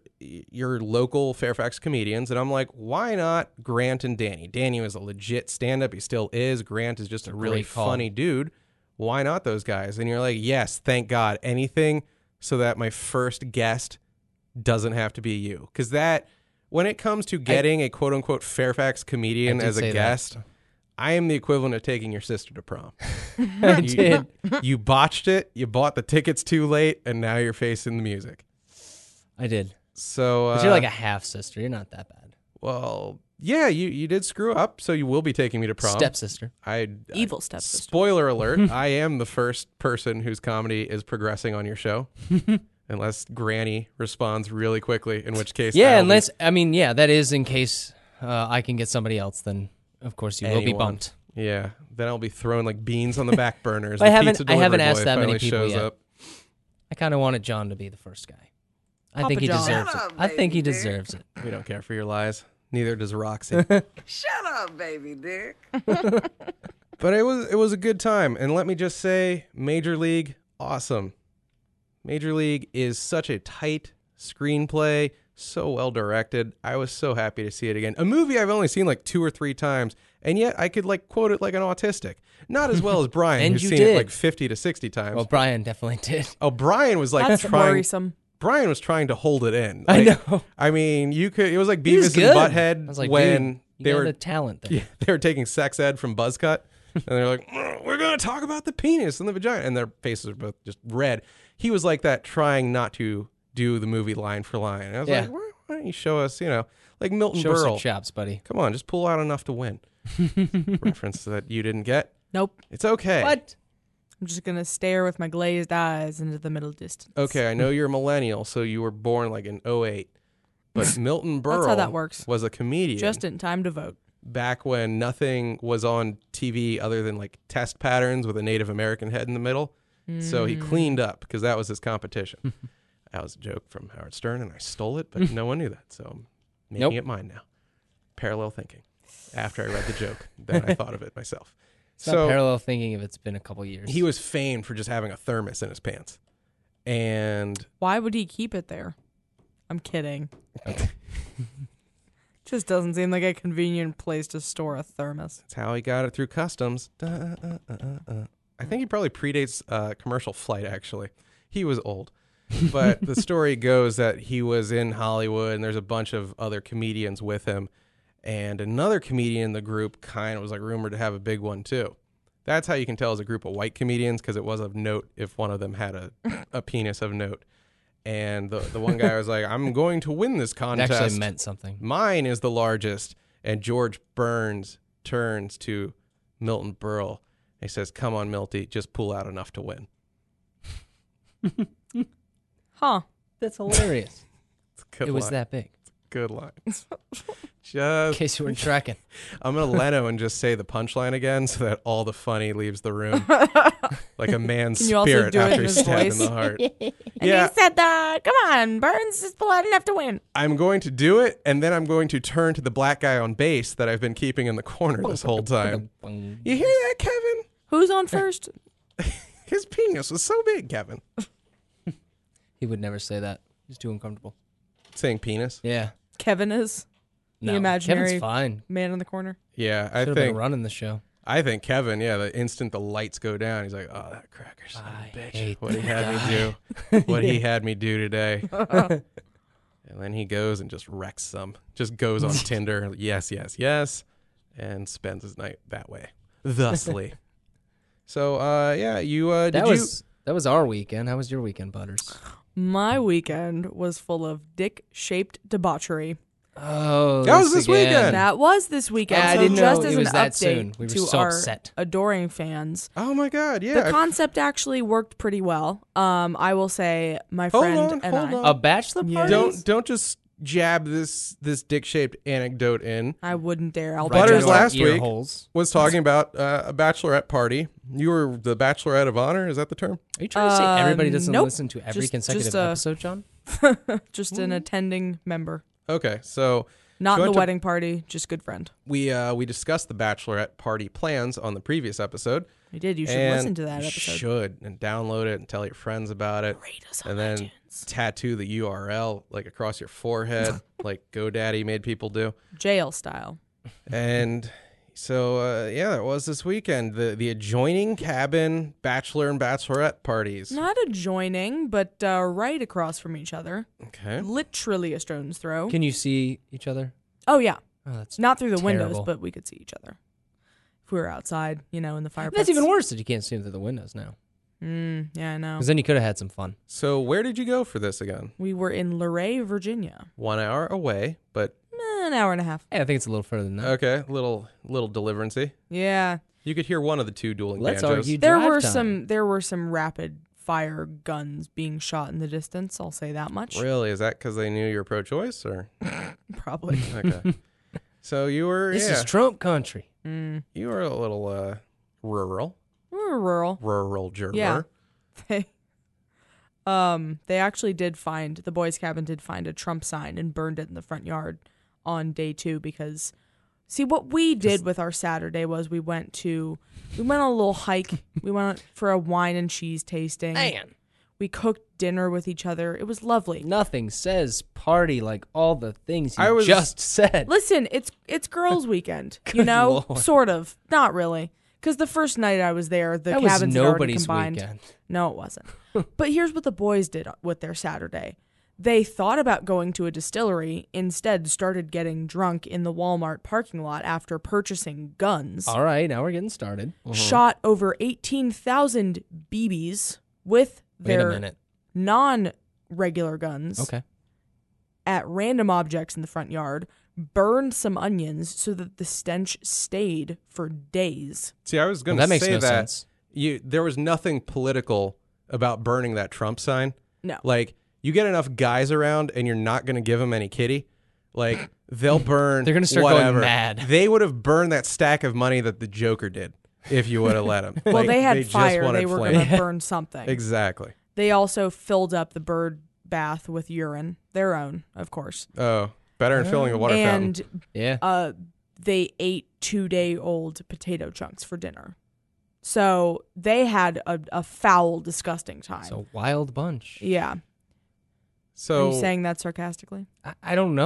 local Fairfax comedians, and I'm like, why not Grant and Danny? Danny was a legit stand-up. He still is. Grant is just a really great call. funny dude. Why not those guys? And you're like, yes, thank God. Anything so that my first guest doesn't have to be you. Because that, when it comes to getting a quote-unquote Fairfax comedian I did as a say that. guest, I am the equivalent of taking your sister to prom. I did. You botched it. You bought the tickets too late, and now you're facing the music. I did. So But you're like a half sister. You're not that bad. well, yeah, you did screw up, so you will be taking me to prom. Stepsister. Evil stepsister. Spoiler alert: I am the first person whose comedy is progressing on your show, unless Granny responds really quickly. In which case, Yeah, I'll be- that is in case I can get somebody else. Then of course you will be Anyone. bumped. Yeah, then I'll be throwing like beans on the back burners. I The haven't- pizza I haven't delivery asked boy that many finally people shows yet. up. I kind of wanted John to be the first guy. I Papa think he John. deserves Shut it. up, I think he baby dick. deserves it. We don't care for your lies. Neither does Roxy. Shut up, baby dick. But it was a good time, and let me just say, Major League, awesome. Major League is such a tight screenplay, so well directed. I was so happy to see it again. A movie I've only seen like 2 or 3 times, and yet I could like quote it like an autistic. Not as well as Brian, And who's you seen it did. like 50 to 60 times. Well, Brian definitely did. Oh, Brian was like That's trying. worrisome. Brian was trying to hold it in. I Like, know. I mean, you could. It was like He was Beavis and good. Butthead I was like, when dude, you they got were a talent there. yeah, they were taking sex ed from Buzzcut, and they're like, "We're going to talk about the penis and the vagina," and their faces are both just red. He was like that, trying not to do the movie line for line. And I was Yeah. like, why don't you show us, like Milton Show us Berle? your chops, buddy. Come on, just pull out enough to win. Reference that you didn't get. Nope. It's okay. What? I'm just going to stare with my glazed eyes into the middle distance. Okay, I know you're a millennial, so you were born like in 08. But Milton Berle That's how that works. was a comedian Just in time to vote. back when nothing was on TV other than like test patterns with a Native American head in the middle. So he cleaned up because that was his competition. That was a joke from Howard Stern, and I stole it, but no one knew that. So I'm making Nope. it mine now. Parallel thinking. After I read the joke, then I thought of it myself. It's not parallel thinking if it's been a couple years. He was famed for just having a thermos in his pants. And Why would he keep it there? I'm kidding. Just doesn't seem like a convenient place to store a thermos. that's how he got it through customs. I I think he probably predates Commercial Flight, actually. He was old. But the story goes that he was in Hollywood, and there's a bunch of other comedians with him. And another comedian in the group kind of was like rumored to have a big one, too. That's how you can tell as a group of white comedians, because it was of note if one of them had a penis of note. And the one guy was like, I'm going to win this It contest. actually meant something. Mine is the largest. And George Burns turns to Milton Berle. He says, come on, Milty, just pull out enough to win. Huh. That's hilarious. It's a good It was line. that big. Good line. In Just, case you weren't tracking. I'm going to Leno and just say the punchline again so that all the funny leaves the room. Like a man's Can you also spirit do it after in he's his stabbed in voice? the heart. And Yeah, he said that. Come on, Burns, just pull out enough to win. I'm going to do it, and then I'm going to turn to the black guy on base that I've been keeping in the corner this whole time. You hear that, Kevin? Who's on first? His penis was so big, Kevin. He would never say that. He's too uncomfortable. Saying penis? Yeah. Kevin is No, the imaginary Kevin's fine. man in the corner. Yeah, I Should have been think running the show. Kevin, yeah, the instant the lights go down, he's like, oh, that cracker son of I a bitch. hate What he that had me do. What he had me do today. And then he goes and just wrecks some. Just goes on Tinder. Yes, yes, yes. And spends his night that way. Thusly. So, yeah, you, That was our weekend. How was your weekend, Butters? My weekend was full of dick-shaped debauchery. Oh, That was this weekend. That was this weekend. Yeah, I so didn't just know as it was an that update soon. We were to so our upset. adoring fans, Oh, my God, yeah. the concept actually worked pretty well. I will say my friend and I. A bachelor Yeah. party? Don't just jab this dick-shaped anecdote in. I wouldn't dare. I'll Butters bet you- last ear week holes. was talking about a bachelorette party. You were the bachelorette of honor. Is that the term? Are you trying to say everybody doesn't nope. listen to every Just- consecutive just, episode, John? just an attending member. Okay, so Not Go in the into- wedding party, just good friend. we discussed the bachelorette party plans on the previous episode. We did. You should and listen to that you episode. should, and download it and tell your friends about it. Rate us on And then iTunes. tattoo the URL like across your forehead, like GoDaddy made people do. Jail style. And so, yeah, that was this weekend. The adjoining cabin bachelor and bachelorette parties. Not adjoining, but right across from each other. Okay. Literally a stone's throw. Can you see each other? Oh, yeah. Oh, that's Not through the windows, terrible. but we could see each other. If we were outside, in the fire That's pits. even worse that you can't see them through the windows now. Yeah, I know. Because then you could have had some fun. So where did you go for this again? We were in Luray, Virginia. 1 hour away, but An hour and a half. Hey, I think it's a little further than that. okay, little deliverancy. Yeah. You could hear one of the two dueling Let's banjos. argue There drive were time. some rapid fire guns being shot in the distance, I'll say that much. Really? Is that because they knew you were pro-choice, or Probably. okay? So you were, This yeah, is Trump country. you were a little rural We were rural. gerber. Yeah. They actually the boys' cabin did find a Trump sign and burned it in the front yard on day 2 because, see, what we did with our Saturday was we went on a little hike. We went for a wine and cheese tasting. Man, We cooked dinner with each other. It was lovely. nothing says party like all the things I you was- just said. Listen, it's girls' weekend, Good Lord. sort of, not really. Because the first night I was there, the that was cabins had already nobody's combined. weekend. No, it wasn't. But here's what the boys did with their Saturday. They thought about going to a distillery, instead started getting drunk in the Walmart parking lot after purchasing guns, All right, now we're getting started. shot over 18,000 BBs with Wait a their minute. non-regular guns Okay. at random objects in the front yard, burned some onions so that the stench stayed for days. See, I was going Well, to that makes say no that sense. there was nothing political about burning that Trump sign. No. Like, you get enough guys around, and you're not going to give them any kitty. Like, they'll burn. They're gonna start going whatever. mad. They would have burned that stack of money that the Joker did if you would have let them. Well, they had just fire. wanted They were flame. going to burn something. Exactly. They also filled up the bird bath with urine, their own, of course. Oh, better than filling a water fountain. And Yeah. they ate 2-day-old potato chunks for dinner. So they had a foul, disgusting time. It's a wild bunch. Yeah. Are So you saying that sarcastically? I don't know.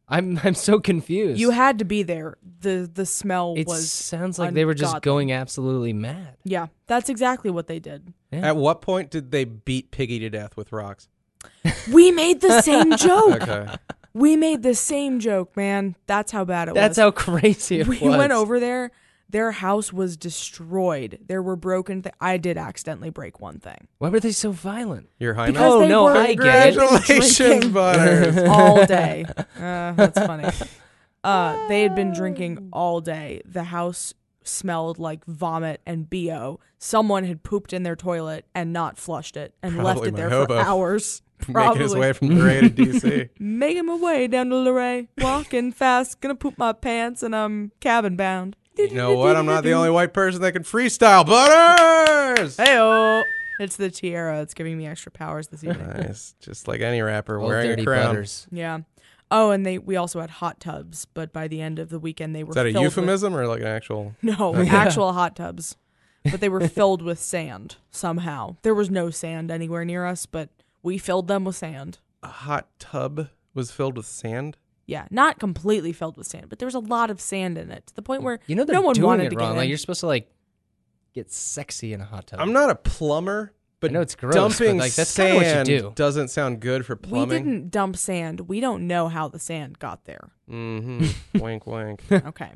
I'm so confused. You had to be there. The smell It was sounds like they were just ungodly. going absolutely mad. Yeah, that's exactly what they did. Yeah. At what point did they beat Piggy to death with rocks? We made the same joke. Okay. We made the same joke, man. That's how bad it That's was. how crazy it we was. went over there. Their house was destroyed. There were broken I did accidentally break one thing. Why were they so violent? Your Highness? Because Oh, they no, were I get it. Congratulations, drinking Butters. all day. That's funny. They had been drinking all day. The house smelled like vomit and BO. Someone had pooped in their toilet and not flushed it and left Probably it my there hobo. for hours. Making his way from Luray to D.C. Making my way down to Luray, walking fast, gonna poop my pants, and I'm cabin bound. You know what? I'm not the only white person that can freestyle. Butters! Heyo! It's the tiara. It's giving me extra powers this evening. Nice. Just like any rapper Old wearing dirty a crown. butters. Yeah. Oh, and we also had hot tubs, but by the end of the weekend they were Is that a filled euphemism or like an actual? With, no, actual hot tubs. But they were filled with sand somehow. There was no sand anywhere near us, but we filled them with sand. A hot tub was filled with sand? Yeah, not completely filled with sand, but there was a lot of sand in it to the point where You know they're no one doing wanted it to wrong. get Like in. you're supposed to like get sexy in a hot tub. I'm not a plumber, but I know it's gross, dumping but, like, that's kinda what you sand do. doesn't sound good for We plumbing. didn't dump sand. We don't know how the sand got there. Mm-hmm. Wink, wink. Okay.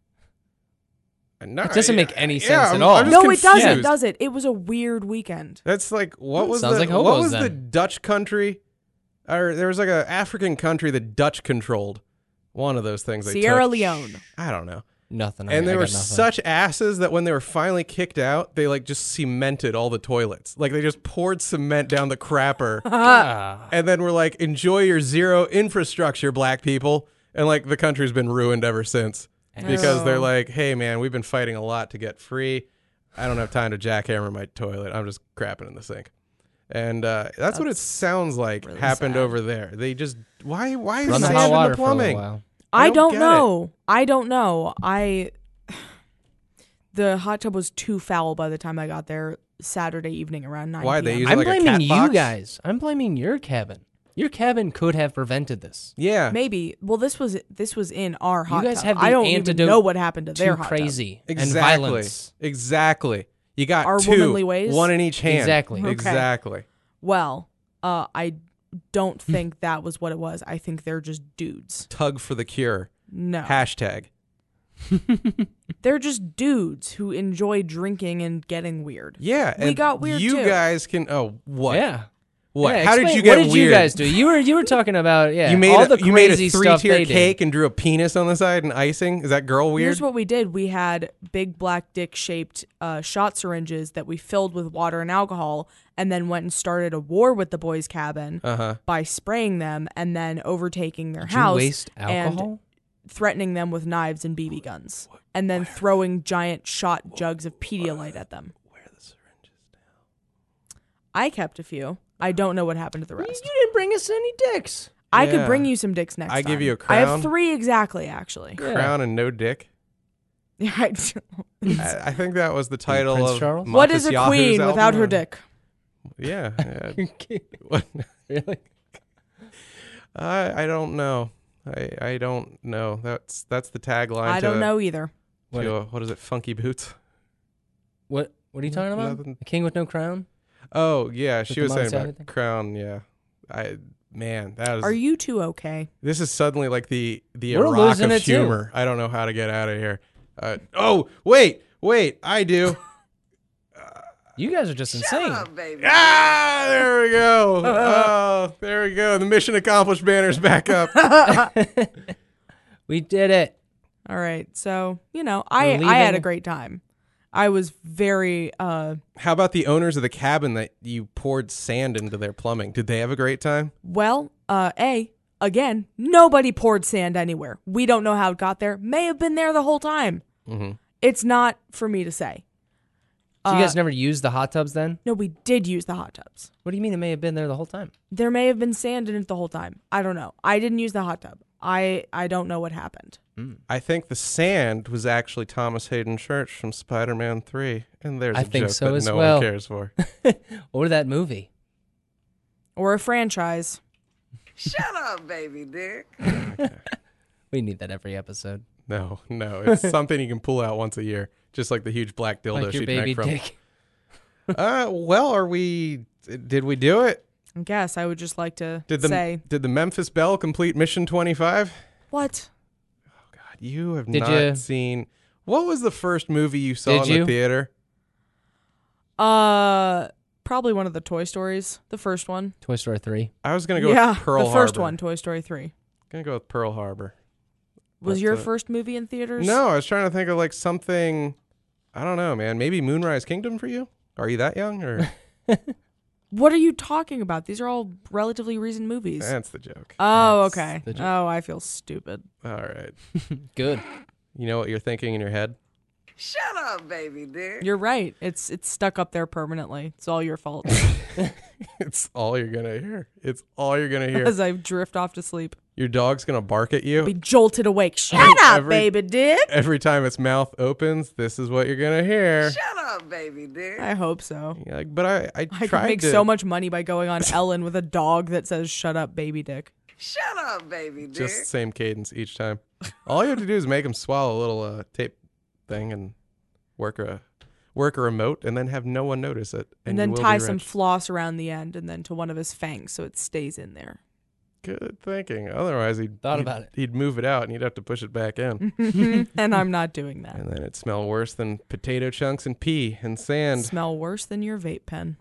No, It doesn't make any sense I'm- at all. I'm just No, it doesn't, confused. does it? It was a weird weekend. That's like what was Sounds the like what hobos was the then. Dutch country, or there was like a African country that Dutch controlled. One of those things. They Sierra took. Leone. I don't know. Nothing. And I they were got nothing. such asses that when they were finally kicked out, they like just cemented all the toilets. Like they just poured cement down the crapper, Ah. and then were like, "Enjoy your zero infrastructure, black people." And like the country's been ruined ever since because they're Oh. like, "Hey man, we've been fighting a lot to get free. I don't have time to jackhammer my toilet. I'm just crapping in the sink." And that's what it sounds like really happened sad. over there. They just why is Run the sand hot in water the for a little plumbing? while. I don't don't get know. I don't know. The hot tub was too foul by the time I got there Saturday evening around 9 Why, they p.m. use I'm like a blaming cat you box? guys. I'm blaming your cabin. Your cabin could have prevented this. Yeah, Maybe. Well, this was in our hot guys tub. have the I don't even antidote know what happened to Too their hot tub. crazy and exactly. violence. Exactly. You got Our two, womanly ways? one in each hand. Exactly. Okay. Exactly. Well, I don't think that was what it was. I think they're just dudes. Tug for the cure. No. Hashtag. They're just dudes who enjoy drinking and getting weird. Yeah, We and got weird, You too. guys can. Oh, what? Yeah. What? Yeah, How did explain- you get What did weird? you guys do? You were talking about You made all a, the you made a crazy stuff 3-tier they cake did. and drew a penis on the side and icing. Is that girl weird? Here's what we did. We had big black dick shaped shot syringes that we filled with water and alcohol and then went and started a war with the boys' cabin by spraying them and then overtaking their Did you house waste alcohol? and threatening them with knives and BB guns and then throwing giant shot jugs of Pedialyte at them. Where are the syringes now? I kept a few. I don't know what happened to the You rest. didn't bring us any dicks. I could Yeah. bring you some dicks next I time. give you a I have crown. 3 exactly, actually. Yeah. Crown and no dick. Yeah, I think that was the title Prince of Charles? what is a Montes queen Yahoo's without album. her dick? Yeah. yeah. What? Really? I don't know. I don't know. That's the tagline. I don't know either. What is it? Funky boots. What are you talking about? Nothing. A king with no crown? Oh yeah, she the was saying Monty about thing? crown. Yeah, that is. Are you two okay? This is suddenly like the We're Iraq losing of it, too. humor. I don't know how to get out of here. Oh wait, I do. You guys are just insane. Shut up, baby. There we go. Oh, there we go. The mission accomplished banner's back up. We did it. All right. So, I We're had a leaving. great time. I was very How about the owners of the cabin that you poured sand into their plumbing? Did they have a great time? well, again, nobody poured sand anywhere. We don't know how it got there. May have been there the whole time. Mm-hmm. It's not for me to say. So you guys never used the hot tubs then? No, we did use the hot tubs. What do you mean it may have been there the whole time? There may have been sand in it the whole time. I don't know. I didn't use the hot tub. I don't know what happened. I think the sand was actually Thomas Hayden Church from Spider-Man 3, and there's I a think joke so that as no well. one cares for. Or that movie. Or a franchise. Shut up, baby dick. We need that every episode. No, it's something you can pull out once a year, just like the huge black dildo Like your she baby drank from. dick. Well, did we do it? I guess I would just like to Did say. the Memphis Belle complete Mission 25? What? God, you have Did not you- seen. What was the first movie you saw Did in you? the theater? Probably one of the Toy Stories. The first one. Toy Story 3. I was gonna go Yeah, with Pearl the first Harbor. one, Toy Story 3. Gonna go with Pearl Harbor. Was But, your first movie in theaters? No, I was trying to think of like something. I don't know, man. Maybe Moonrise Kingdom for you? Are you that young or? What are you talking about? These are all relatively recent movies. That's the joke. Oh, That's okay. the joke. Oh, I feel stupid. All right. Good. You know what you're thinking in your head? Shut up, baby dick. You're right. It's stuck up there permanently. It's all your fault. It's all you're gonna hear. It's all you're gonna hear. As I drift off to sleep. Your dog's gonna bark at you. Be jolted awake. Shut up, Every- baby dick. Every time its mouth opens, this is what you're gonna hear. Shut up, baby dick. I hope so. You're like, but I I could tried make to. so much money by going on Ellen with a dog that says "Shut up, baby dick." Shut up, baby dick. Just the same cadence each time. All you have to do is make him swallow a little tape thing and work a remote, and then have no one notice it, And you then will tie be some rich. floss around the end and then to one of his fangs so it stays in there. Good thinking. Otherwise, he'd About it. He'd move it out, and he'd have to push it back in, And I'm not doing that. and then it'd smell worse than potato chunks and pee and sand. Smell worse than your vape pen.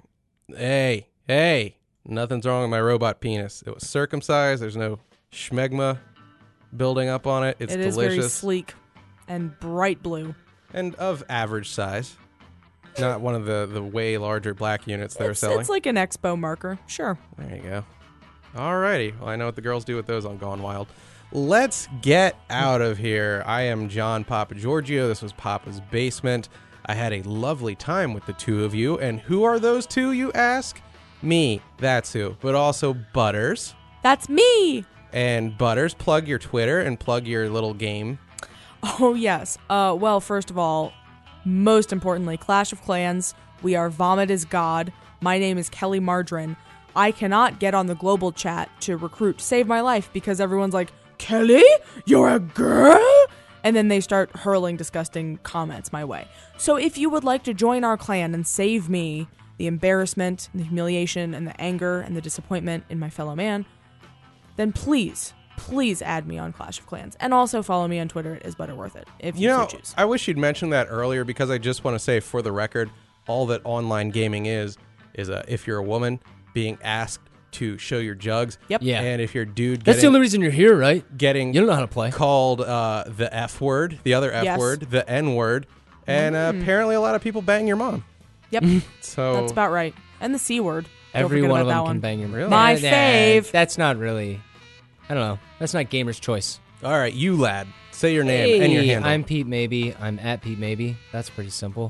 Hey, nothing's wrong with my robot penis. It was circumcised. There's no schmegma building up on it. It's It is very delicious sleek and bright blue. and of average size. Not one of the way larger black units they're selling. It's like an expo marker. Sure. There you go. Alrighty. Well, I know what the girls do with those on Gone Wild. Let's get out of here. I am John Papa Giorgio. This was Papa's Basement. I had a lovely time with the two of you. And who are those two, you ask? Me. That's who. But also Butters. That's me. And Butters, plug your Twitter and plug your little game. Oh, yes. Well, first of all, most importantly, Clash of Clans. We are Vomit is God. My name is Kelly Margarine. I cannot get on the global chat to recruit Save My Life because everyone's like, Kelly, you're a girl? And then they start hurling disgusting comments my way. So if you would like to join our clan and save me the embarrassment, the humiliation, and the anger and the disappointment in my fellow man, then please add me on Clash of Clans. And also follow me on Twitter at isbutterworthit if you so choose. I wish you'd mentioned that earlier because I just want to say for the record, all that online gaming is if you're a woman being asked to show your jugs. Yep. Yeah. And if you're a dude That's the only reason you're here, right? getting You don't know how to play. called the F word, the other F Yes. word, the N word, and apparently a lot of people bang your mom. Yep, So that's about right. And the C word. Don't Every forget one about of that them one. can bang your Really? My fave. That's not really. I don't know. That's not gamer's choice. all right, you lad, say your name and your Hey, handle. I'm Pete Maybe. I'm at Pete Maybe. That's pretty simple.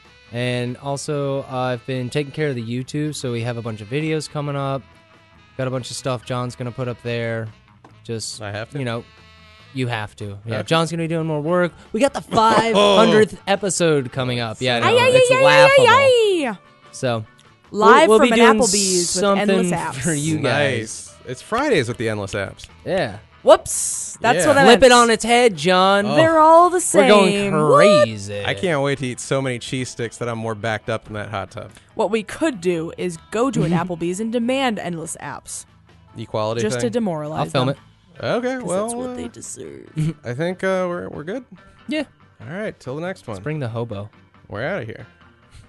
And also, I've been taking care of the YouTube, so we have a bunch of videos coming up. Got a bunch of stuff John's going to put up there. Just, I have to? You have to. Yeah, Okay. John's going to be doing more work. We got the 500th episode coming up. Yeah, I know. It's laughable. Ay. So, Live we'll from be an doing Applebee's with something endless apps. for you guys. Nice. It's Fridays with the endless apps. Yeah. Whoops. That's Yeah. what I Flip meant. it on its head, John. Oh. They're all the same. We're going crazy. I can't wait to eat so many cheese sticks that I'm more backed up in that hot tub. What we could do is go to an Applebee's and demand endless apps Equality just to thing. demoralize I'll film them. it. Okay, 'Cause well, that's what they deserve. I think we're good. Yeah. All right, till the next one. Let's bring the hobo. We're out of here.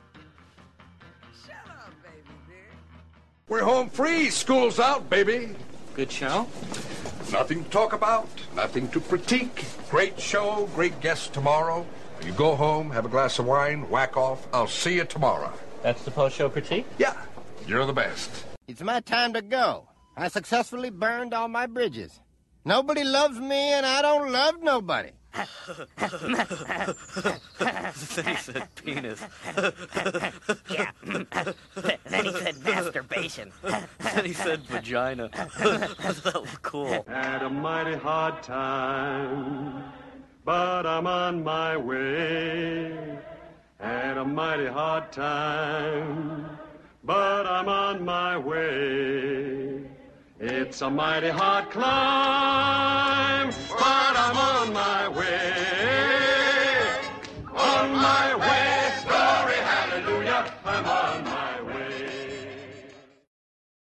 Shut up, baby dick. We're home free. School's out, baby. Good show? Nothing to talk about, nothing to critique. Great show, great guests tomorrow. You go home, have a glass of wine, whack off. I'll see you tomorrow. That's the post-show critique? Yeah, you're the best. It's my time to go. I successfully burned all my bridges. Nobody loves me, and I don't love nobody. Then he said penis. Yeah. Then he said masturbation. Then he said vagina. That was cool. Had a mighty hard time, but I'm on my way. Had a mighty hard time, but I'm on my way. It's a mighty hard climb, but I'm on my way.